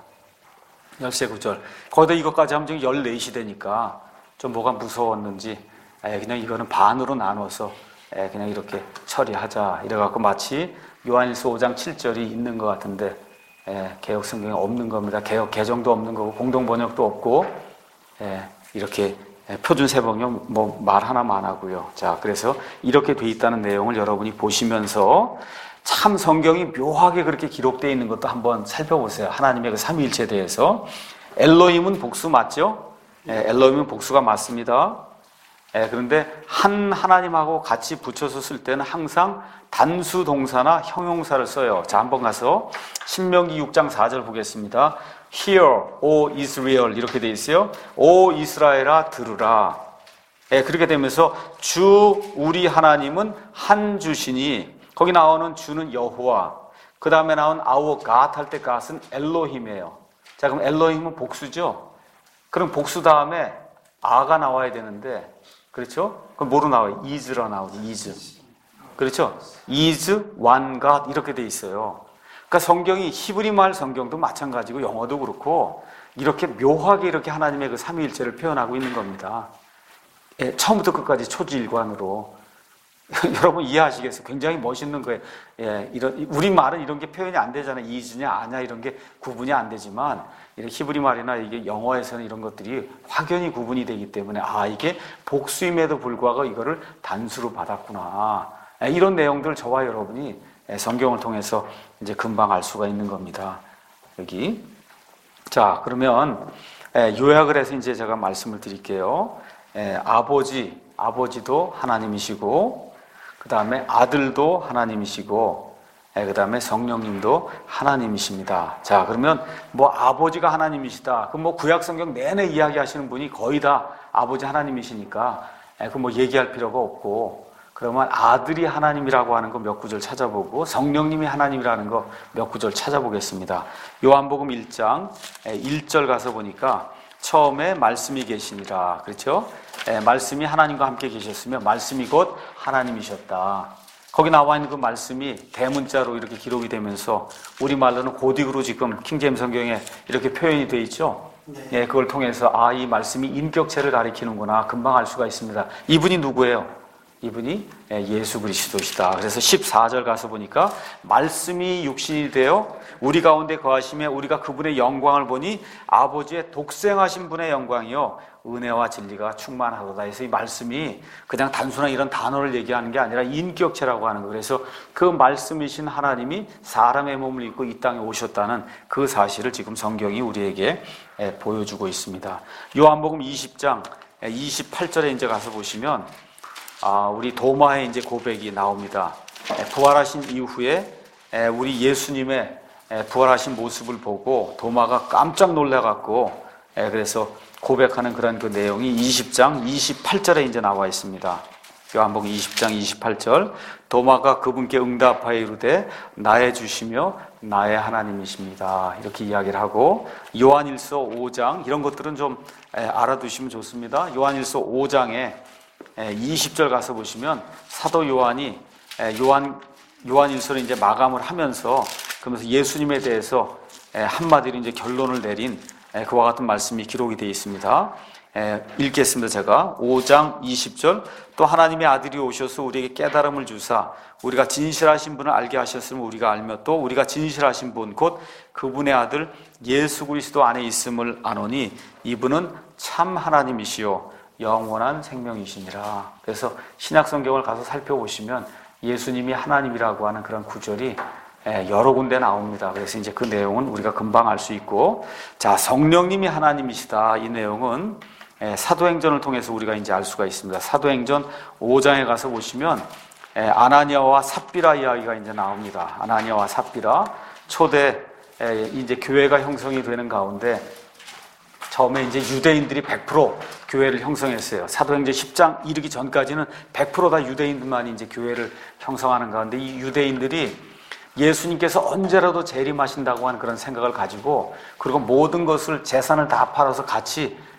열세 구절. 거기다 이것까지 하면 지금 열네 시대니까 좀 뭐가 무서웠는지 예, 그냥 이거는 반으로 나눠서 예, 그냥 이렇게 처리하자. 이래갖고 마치 요한일서 오 장 칠 절이 있는 것 같은데 예, 개역 성경에 없는 겁니다. 개역 개정도 없는 거고 공동 번역도 없고 예, 이렇게 예, 표준 세번역 뭐 말 하나만 하고요. 자, 그래서 이렇게 돼 있다는 내용을 여러분이 보시면서 참 성경이 묘하게 그렇게 기록되어 있는 것도 한번 살펴보세요. 하나님의 그 삼위일체에 대해서. 엘로힘은 복수 맞죠? 예, 엘로힘은 복수가 맞습니다. 예, 그런데 한 하나님하고 같이 붙여서 쓸 때는 항상 단수 동사나 형용사를 써요. 자, 한번 가서 신명기 육 장 사 절 보겠습니다. Hear, O Israel 이렇게 돼 있어요. 오 이스라엘아 들으라. 예, 그렇게 되면서 주 우리 하나님은 한 주시니 거기 나오는 주는 여호와, 그 다음에 나온 our God 할 때 God은 엘로힘이에요. 자, 그럼 엘로힘은 복수죠? 그럼 복수 다음에 아가 나와야 되는데, 그렇죠? 그럼 뭐로 나와요? is로 나오죠. is. 그렇죠? is, one God 이렇게 돼 있어요. 그러니까 성경이 히브리 말 성경도 마찬가지고 영어도 그렇고 이렇게 묘하게 이렇게 하나님의 그 삼위일체를 표현하고 있는 겁니다. 예, 처음부터 끝까지 초지일관으로. 여러분 이해하시겠어요? 굉장히 멋있는 거예요. 예, 이런, 우리 말은 이런 게 표현이 안 되잖아요. 이즈냐, 아냐, 이런 게 구분이 안 되지만, 이런 히브리 말이나 이게 영어에서는 이런 것들이 확연히 구분이 되기 때문에, 아, 이게 복수임에도 불구하고 이거를 단수로 받았구나. 예, 이런 내용들을 저와 여러분이 성경을 통해서 이제 금방 알 수가 있는 겁니다. 여기. 자, 그러면, 예, 요약을 해서 이제 제가 말씀을 드릴게요. 예, 아버지, 아버지도 하나님이시고, 그 다음에 아들도 하나님이시고, 그 다음에 성령님도 하나님이십니다. 자, 그러면 뭐 아버지가 하나님이시다. 그럼 뭐 구약성경 내내 이야기하시는 분이 거의 다 아버지 하나님이시니까, 그 뭐 얘기할 필요가 없고, 그러면 아들이 하나님이라고 하는 거 몇 구절 찾아보고, 성령님이 하나님이라는 거 몇 구절 찾아보겠습니다. 요한복음 일 장 일 절 가서 보니까, 처음에 말씀이 계시니라. 그렇죠? 예, 말씀이 하나님과 함께 계셨으며 말씀이 곧 하나님이셨다. 거기 나와 있는 그 말씀이 대문자로 이렇게 기록이 되면서 우리말로는 고딕으로 지금 킹제임스 성경에 이렇게 표현이 되어 있죠. 네. 예, 그걸 통해서 아, 이 말씀이 인격체를 가리키는구나 금방 알 수가 있습니다. 이분이 누구예요? 이분이 예수 그리스도시다. 그래서 십사 절 가서 보니까 말씀이 육신이 되어 우리 가운데 거하시며 우리가 그분의 영광을 보니 아버지의 독생하신 분의 영광이요 은혜와 진리가 충만하도다. 해서 이 말씀이 그냥 단순한 이런 단어를 얘기하는 게 아니라 인격체라고 하는 거예요. 그래서 그 말씀이신 하나님이 사람의 몸을 입고 이 땅에 오셨다는 그 사실을 지금 성경이 우리에게 보여주고 있습니다. 요한복음 이십 장 이십팔 절에 이제 가서 보시면 아, 우리 도마의 이제 고백이 나옵니다. 부활하신 이후에 우리 예수님의 부활하신 모습을 보고 도마가 깜짝 놀라갖고 그래서 고백하는 그런 그 내용이 이십 장 이십팔 절에 이제 나와 있습니다. 요한복음 이십 장 이십팔 절 도마가 그분께 응답하여 이르되 나의 주시며 나의 하나님이십니다. 이렇게 이야기를 하고 요한일서 오 장 이런 것들은 좀 알아두시면 좋습니다. 요한일서 오 장에 이십 절 가서 보시면 사도 요한이 요한 요한일서를 이제 마감을 하면서 그러면서 예수님에 대해서 한마디로 이제 결론을 내린 그와 같은 말씀이 기록이 되어 있습니다. 읽겠습니다. 제가 오 장 이십 절 또 하나님의 아들이 오셔서 우리에게 깨달음을 주사 우리가 진실하신 분을 알게 하셨음을 우리가 알며 또 우리가 진실하신 분 곧 그분의 아들 예수 그리스도 안에 있음을 아노니 이분은 참 하나님이시요 영원한 생명이시니라. 그래서 신약 성경을 가서 살펴보시면 예수님이 하나님이라고 하는 그런 구절이 여러 군데 나옵니다. 그래서 이제 그 내용은 우리가 금방 알 수 있고, 자, 성령님이 하나님이시다. 이 내용은 사도행전을 통해서 우리가 이제 알 수가 있습니다. 사도행전 오 장에 가서 보시면 아나니아와 삽비라 이야기가 이제 나옵니다. 아나니아와 삽비라 초대 이제 교회가 형성이 되는 가운데 처음에 이제 유대인들이 백 퍼센트 교회를 형성했어요. 사도행전 십 장 이르기 전까지는 백 퍼센트 다 유대인들만 이제 교회를 형성하는 가운데 이 유대인들이 예수님께서 언제라도 재림하신다고 하는 그런 생각을 가지고 그리고 모든 것을 재산을 다 팔아서 같이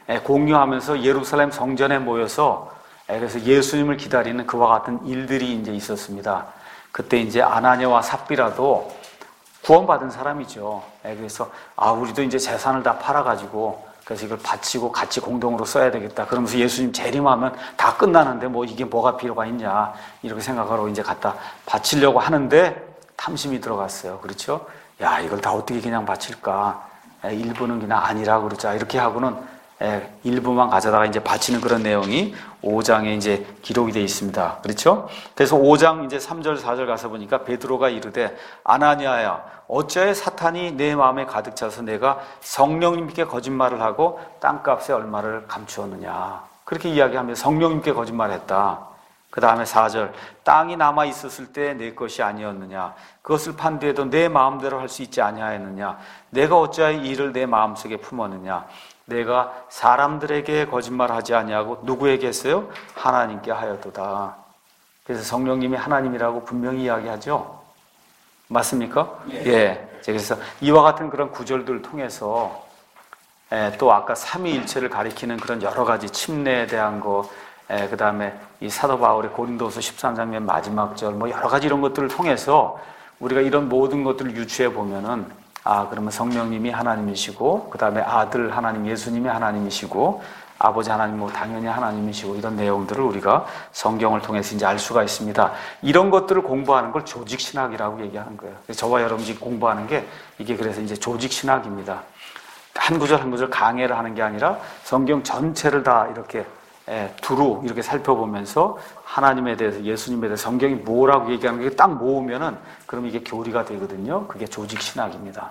공유하면서 예루살렘 성전에 모여서 그래서 예수님을 기다리는 그와 같은 일들이 이제 있었습니다. 그때 이제 아나니아와 삽비라도 구원받은 사람이죠. 그래서 아 우리도 이제 재산을 다 팔아가지고 그래서 이걸 바치고 같이 공동으로 써야 되겠다. 그러면서 예수님 재림하면 다 끝나는데 뭐 이게 뭐가 필요가 있냐 이렇게 생각하러 이제 갖다 바치려고 하는데 탐심이 들어갔어요. 그렇죠? 야 이걸 다 어떻게 그냥 바칠까? 일부는 그냥 아니라고 그러자 이렇게 하고는 일부만 가져다가 이제 바치는 그런 내용이 오 장에 이제 기록이 되어 있습니다. 그렇죠? 그래서 오 장 이제 삼 절 사 절 가서 보니까 베드로가 이르되 아나니아야 어찌하여 사탄이 내 마음에 가득 차서 내가 성령님께 거짓말을 하고 땅값에 얼마를 감추었느냐 그렇게 이야기하며 성령님께 거짓말했다. 그 다음에 사 절 땅이 남아 있었을 때 내 것이 아니었느냐 그것을 판 뒤에도 내 마음대로 할 수 있지 아니하였느냐 내가 어찌하여 이 일을 내 마음속에 품었느냐 내가 사람들에게 거짓말하지 아니하고 누구에게 했어요? 하나님께 하였도다. 그래서 성령님이 하나님이라고 분명히 이야기하죠. 맞습니까? 예. 예. 그래서 이와 같은 그런 구절들을 통해서 또 아까 삼위일체를 가리키는 그런 여러 가지 침례에 대한 거, 그 다음에 이 사도 바울의 고린도서 십삼 장 맨 마지막 절, 뭐 여러 가지 이런 것들을 통해서 우리가 이런 모든 것들을 유추해 보면은 아, 그러면 성령님이 하나님이시고, 그 다음에 아들 하나님, 예수님이 하나님이시고, 아버지 하나님, 뭐 당연히 하나님이시고, 이런 내용들을 우리가 성경을 통해서 이제 알 수가 있습니다. 이런 것들을 공부하는 걸 조직신학이라고 얘기하는 거예요. 저와 여러분이 공부하는 게 이게 그래서 이제 조직신학입니다. 한 구절 한 구절 강해를 하는 게 아니라 성경 전체를 다 이렇게 예, 두루 이렇게 살펴보면서 하나님에 대해서 예수님에 대해서 성경이 뭐라고 얘기하는 게 딱 모으면은 그럼 이게 교리가 되거든요. 그게 조직신학입니다.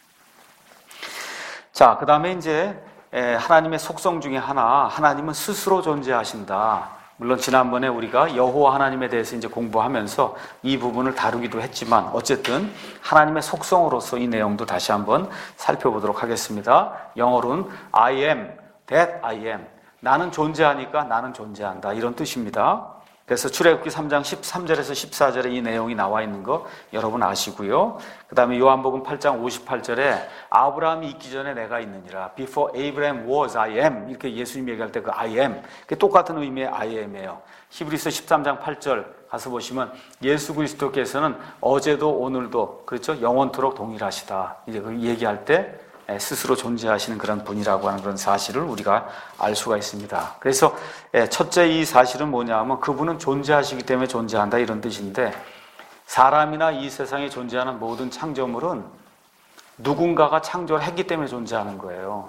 자, 그 다음에 이제 하나님의 속성 중에 하나, 하나님은 스스로 존재하신다. 물론 지난번에 우리가 여호와 하나님에 대해서 이제 공부하면서 이 부분을 다루기도 했지만 어쨌든 하나님의 속성으로서 이 내용도 다시 한번 살펴보도록 하겠습니다. 영어로는 I am, that I am. 나는 존재하니까 나는 존재한다. 이런 뜻입니다. 그래서 출애굽기 삼 장 십삼 절에서 십사 절에 이 내용이 나와 있는 거 여러분 아시고요. 그 다음에 요한복음 팔 장 오십팔 절에 아브라함이 있기 전에 내가 있느니라. Before Abraham was, I am. 이렇게 예수님이 얘기할 때 그 I am. 그게 똑같은 의미의 I am이에요. 히브리서 십삼 장 팔 절 가서 보시면 예수 그리스도께서는 어제도 오늘도 그렇죠? 영원토록 동일하시다. 이제 그 얘기할 때 스스로 존재하시는 그런 분이라고 하는 그런 사실을 우리가 알 수가 있습니다. 그래서 첫째 이 사실은 뭐냐면 그분은 존재하시기 때문에 존재한다 이런 뜻인데 사람이나 이 세상에 존재하는 모든 창조물은 누군가가 창조를 했기 때문에 존재하는 거예요.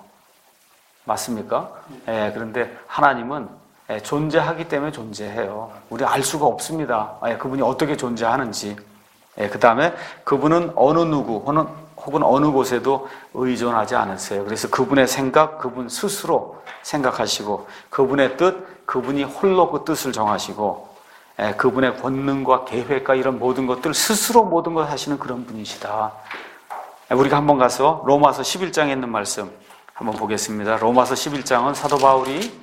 맞습니까? 예, 그런데 하나님은 존재하기 때문에 존재해요. 우리 알 수가 없습니다. 그분이 어떻게 존재하는지. 그 다음에 그분은 어느 누구 혹은 혹은 어느 곳에도 의존하지 않으세요. 그래서 그분의 생각, 그분 스스로 생각하시고 그분의 뜻, 그분이 홀로 그 뜻을 정하시고 그분의 권능과 계획과 이런 모든 것들 스스로 모든 걸 하시는 그런 분이시다. 우리가 한번 가서 로마서 십일 장에 있는 말씀 한번 보겠습니다. 로마서 십일 장은 사도 바울이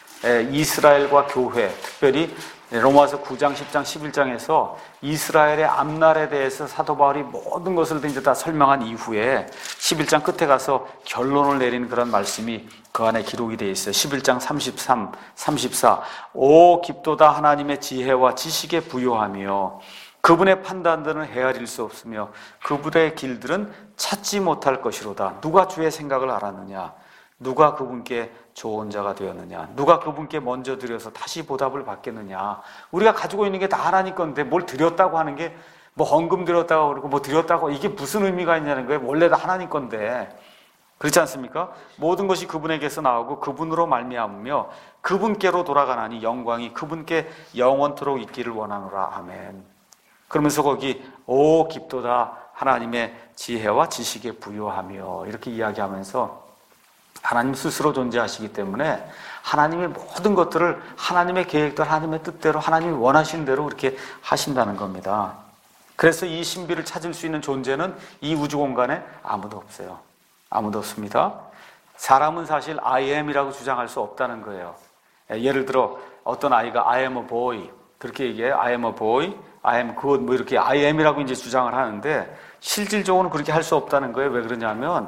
이스라엘과 교회, 특별히 로마서 구 장, 십 장, 십일 장에서 이스라엘의 앞날에 대해서 사도 바울이 모든 것을 이제 다 설명한 이후에 십일 장 끝에 가서 결론을 내리는 그런 말씀이 그 안에 기록이 되어 있어요. 십일 장 삼십삼, 삼십사. 오 깊도다 하나님의 지혜와 지식에 부요하며 그분의 판단들은 헤아릴 수 없으며 그분의 길들은 찾지 못할 것이로다. 누가 주의 생각을 알았느냐? 누가 그분께 좋은 자가 되었느냐? 누가 그분께 먼저 드려서 다시 보답을 받겠느냐? 우리가 가지고 있는 게 다 하나님 건데 뭘 드렸다고 하는 게 뭐 헌금 드렸다고 그러고 뭐 드렸다고 이게 무슨 의미가 있냐는 거예요. 원래 다 하나님 건데 그렇지 않습니까? 모든 것이 그분에게서 나오고 그분으로 말미암으며 그분께로 돌아가나니 영광이 그분께 영원토록 있기를 원하노라. 아멘. 그러면서 거기 오 깊도다 하나님의 지혜와 지식에 부요하며 이렇게 이야기하면서 하나님 스스로 존재하시기 때문에 하나님의 모든 것들을 하나님의 계획대로 하나님의 뜻대로 하나님이 원하시는 대로 이렇게 하신다는 겁니다. 그래서 이 신비를 찾을 수 있는 존재는 이 우주 공간에 아무도 없어요. 아무도 없습니다. 사람은 사실 I am이라고 주장할 수 없다는 거예요. 예를 들어 어떤 아이가 I am a boy 그렇게 얘기해요. I am a boy, I am good 뭐 이렇게 I am이라고 이제 주장을 하는데 실질적으로는 그렇게 할 수 없다는 거예요. 왜 그러냐면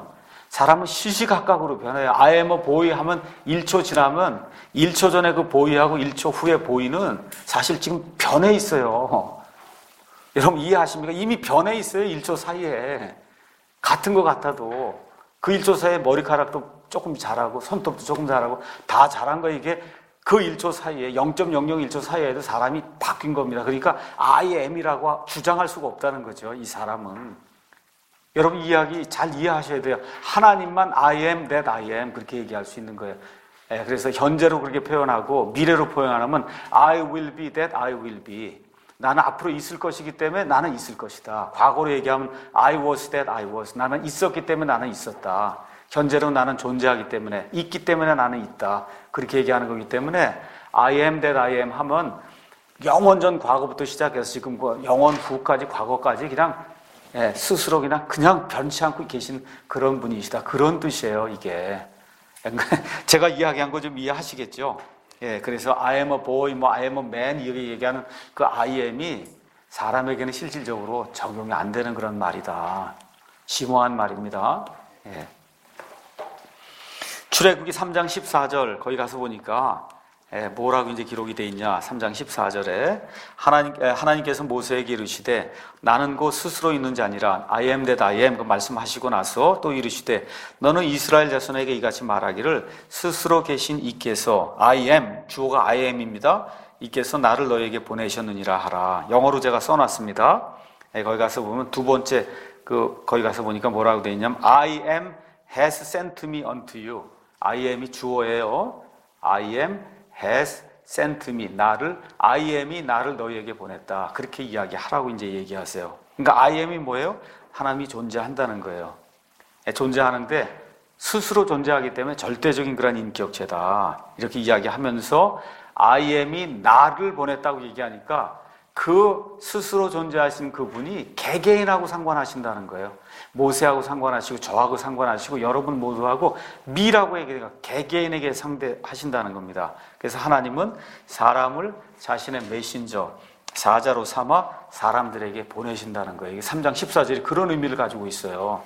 사람은 시시각각으로 변해요. I am a boy 하면 일 초 지나면 일 초 전에 그 boy하고 일 초 후에 boy는 사실 지금 변해 있어요. 여러분 이해하십니까? 이미 변해 있어요. 일 초 사이에. 같은 것 같아도 그 일 초 사이에 머리카락도 조금 자라고 손톱도 조금 자라고 다 자란 거 이게 그 일 초 사이에 영 점 영영일 초 사이에도 사람이 바뀐 겁니다. 그러니까 I am이라고 주장할 수가 없다는 거죠. 이 사람은. 여러분 이 이야기 잘 이해하셔야 돼요. 하나님만 I am that I am 그렇게 얘기할 수 있는 거예요. 예, 그래서 현재로 그렇게 표현하고 미래로 표현하면 I will be that I will be. 나는 앞으로 있을 것이기 때문에 나는 있을 것이다. 과거로 얘기하면 I was that I was. 나는 있었기 때문에 나는 있었다. 현재로 나는 존재하기 때문에 있기 때문에 나는 있다. 그렇게 얘기하는 거기 때문에 I am that I am 하면 영원전 과거부터 시작해서 지금 영원 후까지 과거까지 그냥 예, 스스로 그냥 그냥 변치 않고 계신 그런 분이시다. 그런 뜻이에요, 이게. 제가 이야기한 거 좀 이해하시겠죠? 예, 그래서 I am a boy, 뭐 I am a man 이렇게 얘기하는 그 I am이 사람에게는 실질적으로 적용이 안 되는 그런 말이다. 심오한 말입니다. 예. 출애굽기 삼 장 십사 절 거기 가서 보니까 예, 뭐라고 이제 기록이 돼 있냐? 삼 장 십사 절에 하나님, 예, 하나님께서 모세에게 이르시되 나는 곧 스스로 있는 자 아니라 I am that I am 그 말씀하시고 나서 또 이르시되 너는 이스라엘 자손에게 이같이 말하기를 스스로 계신 이께서 I am 주어가 I am입니다. 이께서 나를 너에게 보내셨느니라 하라. 영어로 제가 써놨습니다. 예, 거기 가서 보면 두 번째 그 거기 가서 보니까 뭐라고 돼 있냐면 I am has sent me unto you. I am이 주어예요. I am has sent me. 나를, I am이 나를 너희에게 보냈다. 그렇게 이야기하라고 이제 얘기하세요. 그러니까 I am이 뭐예요? 하나님이 존재한다는 거예요. 존재하는데 스스로 존재하기 때문에 절대적인 그런 인격체다. 이렇게 이야기하면서 I am이 나를 보냈다고 얘기하니까 그 스스로 존재하신 그분이 개개인하고 상관하신다는 거예요. 모세하고 상관하시고 저하고 상관하시고 여러분 모두하고 미라고 얘기해서 개개인에게 상대하신다는 겁니다. 그래서 하나님은 사람을 자신의 메신저, 사자로 삼아 사람들에게 보내신다는 거예요. 이게 삼 장 십사 절이 그런 의미를 가지고 있어요.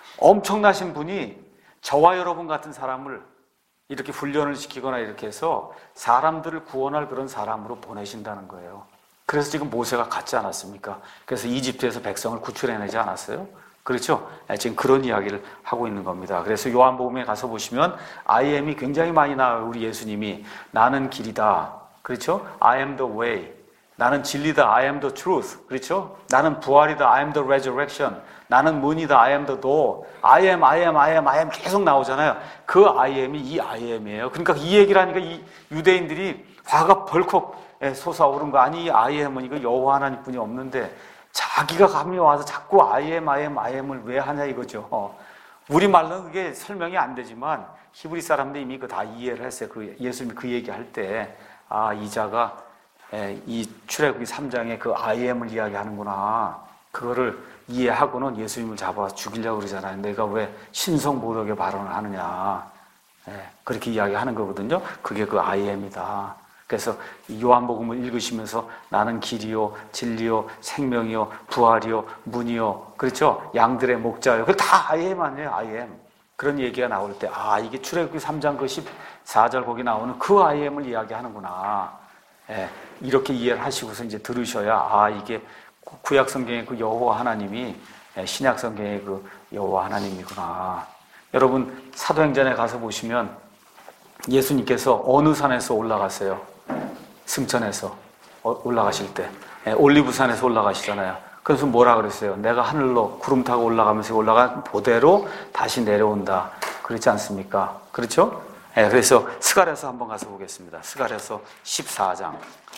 엄청나신 분이 저와 여러분 같은 사람을 이렇게 훈련을 시키거나 이렇게 해서 사람들을 구원할 그런 사람으로 보내신다는 거예요. 그래서 지금 모세가 갔지 않았습니까? 그래서 이집트에서 백성을 구출해내지 않았어요? 그렇죠? 지금 그런 이야기를 하고 있는 겁니다. 그래서 요한복음에 가서 보시면 I am이 굉장히 많이 나와요. 우리 예수님이 나는 길이다. 그렇죠? I am the way. 나는 진리다. I am the truth. 그렇죠? 나는 부활이다. I am the resurrection. 나는 문이다. I am the door. I am, I am, I am, I am 계속 나오잖아요. 그 I am이 이 I am이에요. 그러니까 이 얘기를 하니까 이 유대인들이 화가 벌컥 솟아오른 거 아니 이 I am은 이거 여호와 하나님뿐이 없는데 자기가 감히 와서 자꾸 I am, I am, I am을 왜 하냐 이거죠. 어. 우리말로는 그게 설명이 안 되지만 히브리 사람들이 이미 그 다 이해를 했어요. 그 예수님이 그 얘기할 때 아, 이 자가 에, 이 출애굽기 삼 장에 그 I am을 이야기하는구나. 그거를 이해하고는 예수님을 잡아 죽이려고 그러잖아요. 내가 왜 신성모독의 발언을 하느냐. 에, 그렇게 이야기하는 거거든요. 그게 그 I am이다. 그래서 요한복음을 읽으시면서 나는 길이요, 진리요, 생명이요, 부활이요, 문이요, 그렇죠? 양들의 목자요. 그걸 다 I am 아니에요, I am. 그런 얘기가 나올 때, 아, 이게 출애굽기 삼 장 그 십사 절 거기 나오는 그 I am을 이야기하는구나. 예, 이렇게 이해를 하시고서 이제 들으셔야, 아, 이게 구약 성경의 그 여호와 하나님이 신약 성경의 그 여호와 하나님이구나. 여러분, 사도행전에 가서 보시면 예수님께서 어느 산에서 올라갔어요? 승천에서 올라가실 때 올리브산에서 올라가시잖아요. 그래서 뭐라 그랬어요? 내가 하늘로 구름 타고 올라가면서 올라간 보대로 다시 내려온다. 그렇지 않습니까? 그렇죠? 네, 그래서 스가랴서 한번 가서 보겠습니다. 스가랴서 십사 장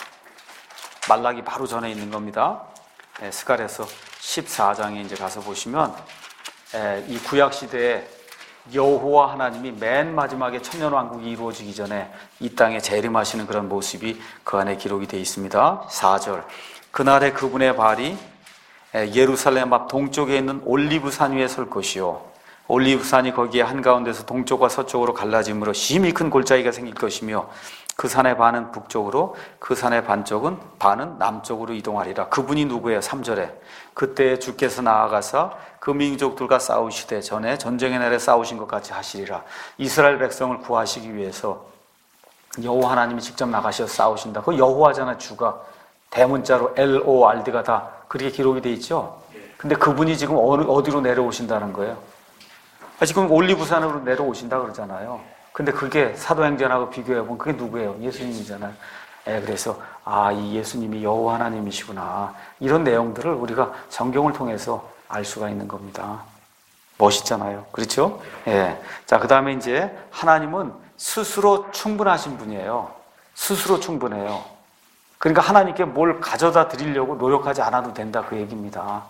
말라기 바로 전에 있는 겁니다. 네, 스가랴서 십사 장에 이제 가서 보시면 네, 이 구약 시대에 여호와 하나님이 맨 마지막에 천년왕국이 이루어지기 전에 이 땅에 재림하시는 그런 모습이 그 안에 기록이 되어 있습니다. 사 절 그날에 그분의 발이 예루살렘 앞 동쪽에 있는 올리브산 위에 설 것이요 올리브산이 거기에 한가운데서 동쪽과 서쪽으로 갈라짐으로 심히 큰 골짜기가 생길 것이며 그 산의 반은 북쪽으로 그 산의 반쪽은 반은 남쪽으로 이동하리라. 그분이 누구예요? 삼 절에 그때 주께서 나아가사 그 민족들과 싸우시되 전에 전쟁의 날에 싸우신 것 같이 하시리라. 이스라엘 백성을 구하시기 위해서 여호와 하나님이 직접 나가셔서 싸우신다. 그 여호와잖아. 주가 대문자로 엘 오 알 디가 다 그렇게 기록이 돼 있죠. 근데 그분이 지금 어느, 어디로 내려오신다는 거예요? 지금 올리브산으로 내려오신다 그러잖아요. 근데 그게 사도행전하고 비교해보면 그게 누구예요? 예수님이잖아요. 예, 그래서 아, 이 예수님이 여호와 하나님이시구나. 이런 내용들을 우리가 성경을 통해서 알 수가 있는 겁니다. 멋있잖아요. 그렇죠? 예. 자, 그 다음에 이제 하나님은 스스로 충분하신 분이에요. 스스로 충분해요. 그러니까 하나님께 뭘 가져다 드리려고 노력하지 않아도 된다 그 얘기입니다.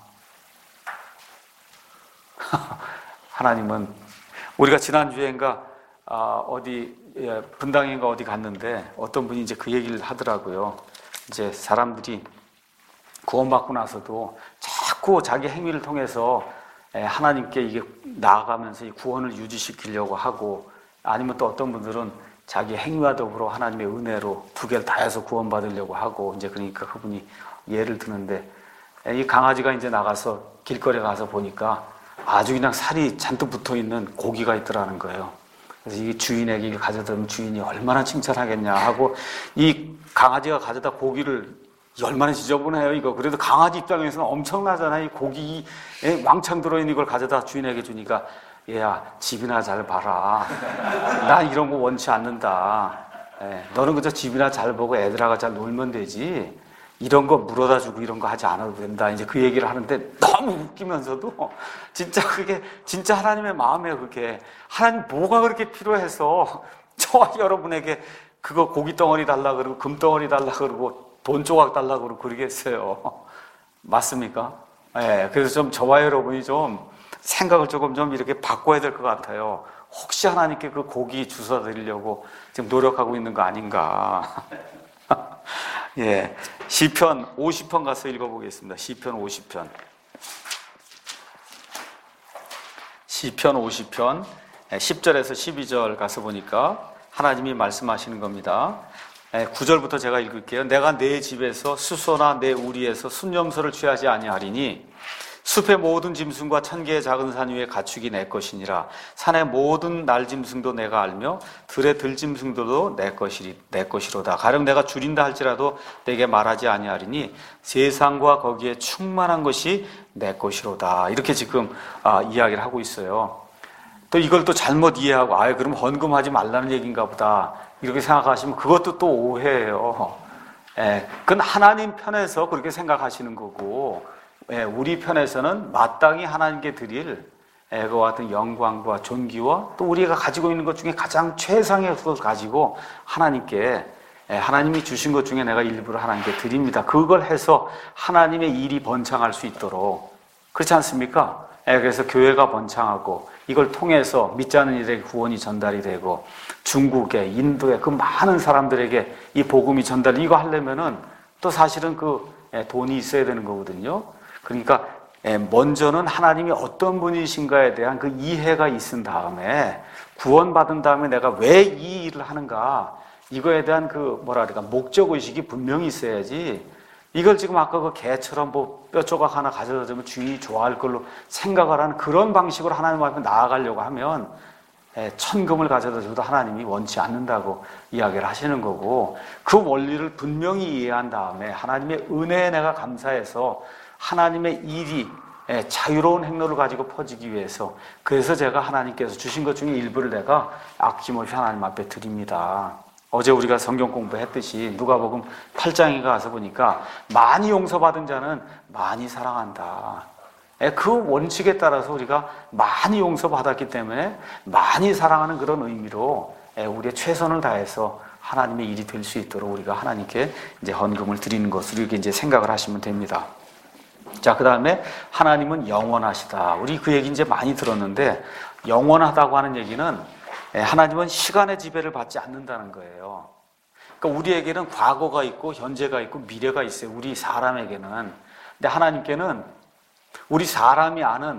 하나님은 우리가 지난주에인가 아, 어디 예, 분당인가 어디 갔는데 어떤 분이 이제 그 얘기를 하더라고요. 이제 사람들이 구원받고 나서도 자꾸 자기 행위를 통해서 예, 하나님께 이게 나아가면서 이 구원을 유지시키려고 하고 아니면 또 어떤 분들은 자기 행위와 더불어 하나님의 은혜로 두 개를 다 해서 구원받으려고 하고 이제 그러니까 그분이 예를 드는데 예, 이 강아지가 이제 나가서 길거리에 가서 보니까 아주 그냥 살이 잔뜩 붙어 있는 고기가 있더라는 거예요. 그래서 이 주인에게 가져다 주면 주인이 얼마나 칭찬하겠냐 하고 이 강아지가 가져다 고기를 얼마나 지저분해요 이거. 그래도 강아지 입장에서는 엄청나잖아요. 이 고기에 왕창 들어있는 이걸 가져다 주인에게 주니까 얘야 집이나 잘 봐라. 난 이런 거 원치 않는다. 예, 너는 그저 집이나 잘 보고 애들하고 잘 놀면 되지 이런 거 물어다 주고 이런 거 하지 않아도 된다. 이제 그 얘기를 하는데 너무 웃기면서도 진짜 그게 진짜 하나님의 마음이에요. 그게 하나님 뭐가 그렇게 필요해서 저와 여러분에게 그거 고기 덩어리 달라 그러고 금 덩어리 달라 그러고 돈 조각 달라 그러고 그러겠어요. 맞습니까? 예, 그래서 좀 저와 여러분이 좀 생각을 조금 좀 이렇게 바꿔야 될 것 같아요. 혹시 하나님께 그 고기 주워 드리려고 지금 노력하고 있는 거 아닌가? 예, 시편 오십 편 가서 읽어보겠습니다. 시편 오십 편. 시편 오십 편 십 절에서 십이 절 가서 보니까 하나님이 말씀하시는 겁니다. 구 절부터 제가 읽을게요. 내가 내 집에서 수소나 내 우리에서 순염소를 취하지 아니하리니 숲의 모든 짐승과 천 개의 작은 산 위에 가축이 내 것이니라. 산의 모든 날짐승도 내가 알며 들의 들짐승들도 내 것이리 내 것이로다. 가령 내가 줄인다 할지라도 내게 말하지 아니하리니 세상과 거기에 충만한 것이 내 것이로다. 이렇게 지금 아, 이야기를 하고 있어요. 또 이걸 또 잘못 이해하고 아, 그럼 헌금하지 말라는 얘기인가 보다 이렇게 생각하시면 그것도 또 오해예요. 예, 그건 하나님 편에서 그렇게 생각하시는 거고. 예, 우리 편에서는 마땅히 하나님께 드릴 예, 그와 같은 영광과 존귀와 또 우리가 가지고 있는 것 중에 가장 최상의 것을 가지고 하나님께 예, 하나님이 주신 것 중에 내가 일부를 하나님께 드립니다. 그걸 해서 하나님의 일이 번창할 수 있도록 그렇지 않습니까? 예, 그래서 교회가 번창하고 이걸 통해서 믿지 않는 이들에게 구원이 전달이 되고 중국에 인도에 그 많은 사람들에게 이 복음이 전달 이거 하려면은 또 사실은 그 예, 돈이 있어야 되는 거거든요. 그러니까 먼저는 하나님이 어떤 분이신가에 대한 그 이해가 있은 다음에 구원받은 다음에 내가 왜 이 일을 하는가 이거에 대한 그 뭐라 그럴까 목적의식이 분명히 있어야지 이걸 지금 아까 그 개처럼 뭐 뼈 조각 하나 가져다 주면 주인이 좋아할 걸로 생각을 하는 그런 방식으로 하나님 앞에 나아가려고 하면 천금을 가져다 줘도 하나님이 원치 않는다고 이야기를 하시는 거고 그 원리를 분명히 이해한 다음에 하나님의 은혜에 내가 감사해서 하나님의 일이 자유로운 행로를 가지고 퍼지기 위해서 그래서 제가 하나님께서 주신 것 중에 일부를 내가 아낌없이 하나님 앞에 드립니다. 어제 우리가 성경 공부했듯이 누가복음 팔 장에 가서 보니까 많이 용서받은 자는 많이 사랑한다. 그 원칙에 따라서 우리가 많이 용서받았기 때문에 많이 사랑하는 그런 의미로 우리의 최선을 다해서 하나님의 일이 될 수 있도록 우리가 하나님께 이제 헌금을 드리는 것으로 이렇게 이제 생각을 하시면 됩니다. 자, 그 다음에 하나님은 영원하시다. 우리 그 얘기 이제 많이 들었는데 영원하다고 하는 얘기는 하나님은 시간의 지배를 받지 않는다는 거예요. 그러니까 우리에게는 과거가 있고 현재가 있고 미래가 있어요. 우리 사람에게는. 근데 하나님께는 우리 사람이 아는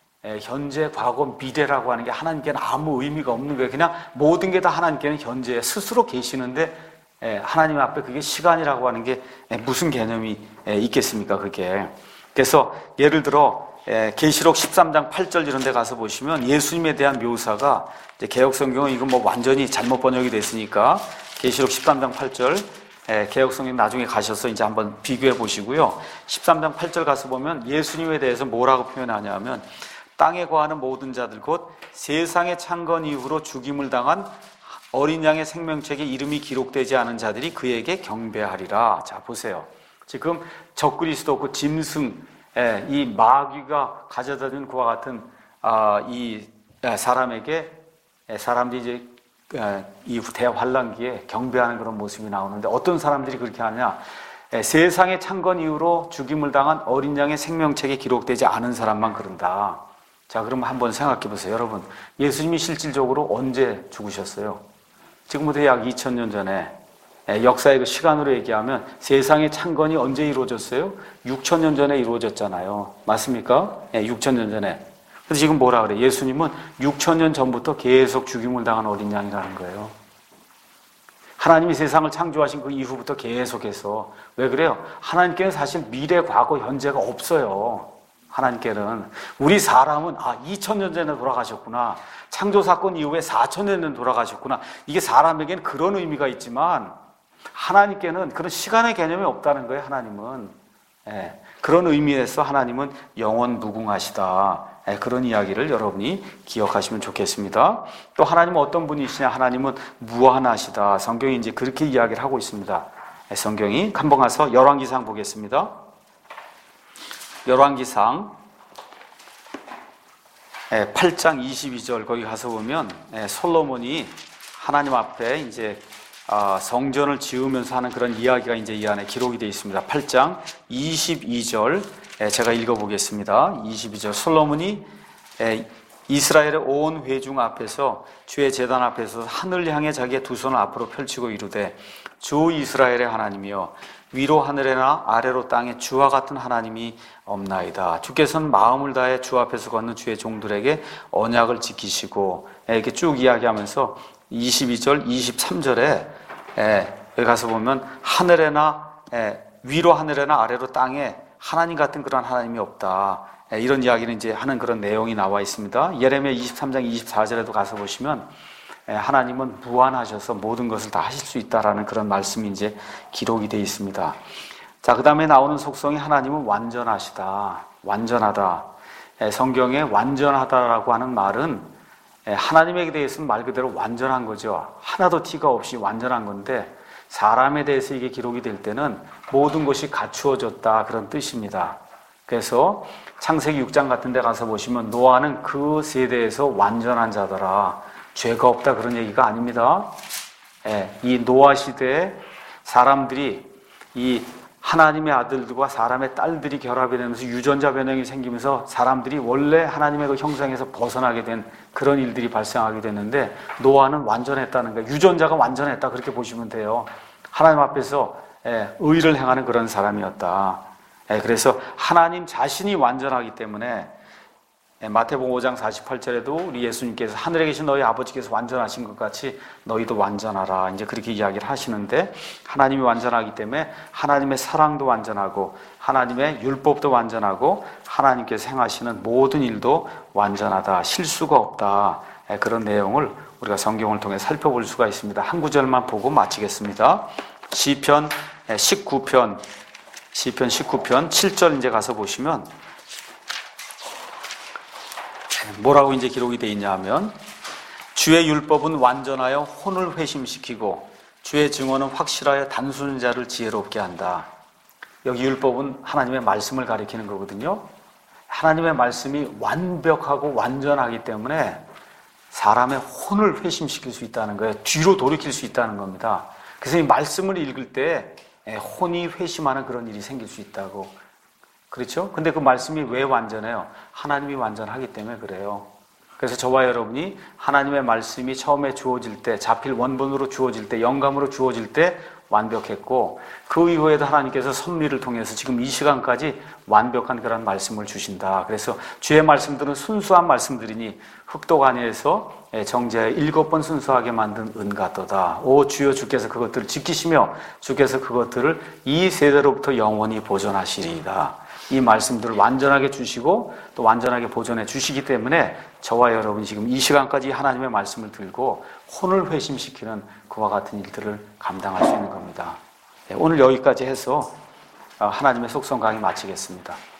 현재, 과거, 미래라고 하는 게 하나님께는 아무 의미가 없는 거예요. 그냥 모든 게 다 하나님께는 현재 스스로 계시는데 하나님 앞에 그게 시간이라고 하는 게 무슨 개념이 있겠습니까, 그게. 그래서 예를 들어 계시록 십삼 장 팔 절 이런 데 가서 보시면 예수님에 대한 묘사가 이제 개역성경은 이거 뭐 완전히 잘못 번역이 됐으니까 계시록 십삼 장 팔 절 개역성경 나중에 가셔서 이제 한번 비교해 보시고요. 십삼 장 팔 절 가서 보면 예수님에 대해서 뭐라고 표현하냐면 땅에 거하는 모든 자들 곧 세상의 창건 이후로 죽임을 당한 어린 양의 생명책에 이름이 기록되지 않은 자들이 그에게 경배하리라. 자, 보세요. 지금 적그리스도 그 짐승, 이 마귀가 가져다 준 그와 같은 이 사람에게 사람들이 이제 이 대환란기에 경배하는 그런 모습이 나오는데 어떤 사람들이 그렇게 하냐? 세상의 창건 이후로 죽임을 당한 어린 양의 생명책에 기록되지 않은 사람만 그런다. 자, 그러면 한번 생각해 보세요. 여러분, 예수님이 실질적으로 언제 죽으셨어요? 지금부터 약 이천 년 전에, 역사의 그 시간으로 얘기하면 세상의 창건이 언제 이루어졌어요? 육천 년 전에 이루어졌잖아요. 맞습니까? 네, 육천 년 전에. 그래서 지금 뭐라 그래? 예수님은 육천 년 전부터 계속 죽임을 당한 어린 양이라는 거예요. 하나님이 세상을 창조하신 그 이후부터 계속해서. 왜 그래요? 하나님께는 사실 미래, 과거, 현재가 없어요. 하나님께는. 우리 사람은 아 이천 년 전에 돌아가셨구나. 창조사건 이후에 사천 년 전에 돌아가셨구나. 이게 사람에게는 그런 의미가 있지만 하나님께는 그런 시간의 개념이 없다는 거예요. 하나님은. 예, 그런 의미에서 하나님은 영원 무궁하시다. 예, 그런 이야기를 여러분이 기억하시면 좋겠습니다. 또 하나님은 어떤 분이시냐? 하나님은 무한하시다. 성경이 이제 그렇게 이야기를 하고 있습니다. 예, 성경이 한번 가서 열왕기상 보겠습니다. 열왕기상 팔 장 이십이 절 거기 가서 보면 솔로몬이 하나님 앞에 이제 성전을 지으면서 하는 그런 이야기가 이제 이 안에 기록이 되어 있습니다. 팔 장 이십이 절 제가 읽어보겠습니다. 이십이 절 솔로몬이 이스라엘의 온 회중 앞에서 주의 제단 앞에서 하늘 향해 자기의 두 손을 앞으로 펼치고 이르되 주 이스라엘의 하나님이여 위로 하늘에나 아래로 땅에 주와 같은 하나님이 없나이다. 주께서는 마음을 다해 주 앞에서 걷는 주의 종들에게 언약을 지키시고 이렇게 쭉 이야기하면서 이십이 절, 이십삼 절에 여기 가서 보면 하늘에나 위로 하늘에나 아래로 땅에 하나님 같은 그런 하나님이 없다. 이런 이야기는 이제 하는 그런 내용이 나와 있습니다. 예레미야 이십삼 장 이십사 절에도 가서 보시면 하나님은 무한하셔서 모든 것을 다 하실 수 있다라는 그런 말씀이 이제 기록이 되어 있습니다. 자, 그 다음에 나오는 속성이 하나님은 완전하시다. 완전하다. 성경에 완전하다라고 하는 말은 하나님에 대해서는 말 그대로 완전한 거죠. 하나도 티가 없이 완전한 건데 사람에 대해서 이게 기록이 될 때는 모든 것이 갖추어졌다 그런 뜻입니다. 그래서 창세기 육 장 같은 데 가서 보시면 노아는 그 세대에서 완전한 자더라. 죄가 없다 그런 얘기가 아닙니다. 예, 이 노아 시대에 사람들이 이 하나님의 아들들과 사람의 딸들이 결합이 되면서 유전자 변형이 생기면서 사람들이 원래 하나님의 그 형상에서 벗어나게 된 그런 일들이 발생하게 됐는데 노아는 완전했다는 거예요. 유전자가 완전했다 그렇게 보시면 돼요. 하나님 앞에서 예, 의를 행하는 그런 사람이었다. 예, 그래서 하나님 자신이 완전하기 때문에 마태복음 오 장 사십팔 절에도 우리 예수님께서 하늘에 계신 너희 아버지께서 완전하신 것 같이 너희도 완전하라 이제 그렇게 이야기를 하시는데 하나님이 완전하기 때문에 하나님의 사랑도 완전하고 하나님의 율법도 완전하고 하나님께서 행하시는 모든 일도 완전하다. 실수가 없다. 그런 내용을 우리가 성경을 통해 살펴볼 수가 있습니다. 한 구절만 보고 마치겠습니다. 시편 십구 편 시편 십구 편 칠 절 이제 가서 보시면 뭐라고 이제 기록이 되어 있냐 하면 주의 율법은 완전하여 혼을 회심시키고 주의 증언은 확실하여 단순한 자를 지혜롭게 한다. 여기 율법은 하나님의 말씀을 가리키는 거거든요. 하나님의 말씀이 완벽하고 완전하기 때문에 사람의 혼을 회심시킬 수 있다는 거예요. 뒤로 돌이킬 수 있다는 겁니다. 그래서 이 말씀을 읽을 때 혼이 회심하는 그런 일이 생길 수 있다고. 그렇죠? 근데 그 말씀이 왜 완전해요? 하나님이 완전하기 때문에 그래요. 그래서 저와 여러분이 하나님의 말씀이 처음에 주어질 때, 자필 원본으로 주어질 때, 영감으로 주어질 때 완벽했고 그 이후에도 하나님께서 섭리를 통해서 지금 이 시간까지 완벽한 그런 말씀을 주신다. 그래서 주의 말씀들은 순수한 말씀들이니 흑독 안에서 정죄 일곱 번 순수하게 만든 은 같도다. 오 주여 주께서 그것들을 지키시며 주께서 그것들을 이 세대로부터 영원히 보존하시리이다. 이 말씀들을 완전하게 주시고 또 완전하게 보존해 주시기 때문에 저와 여러분이 지금 이 시간까지 하나님의 말씀을 들고 혼을 회심시키는 그와 같은 일들을 감당할 수 있는 겁니다. 오늘 여기까지 해서 하나님의 속성 강의 마치겠습니다.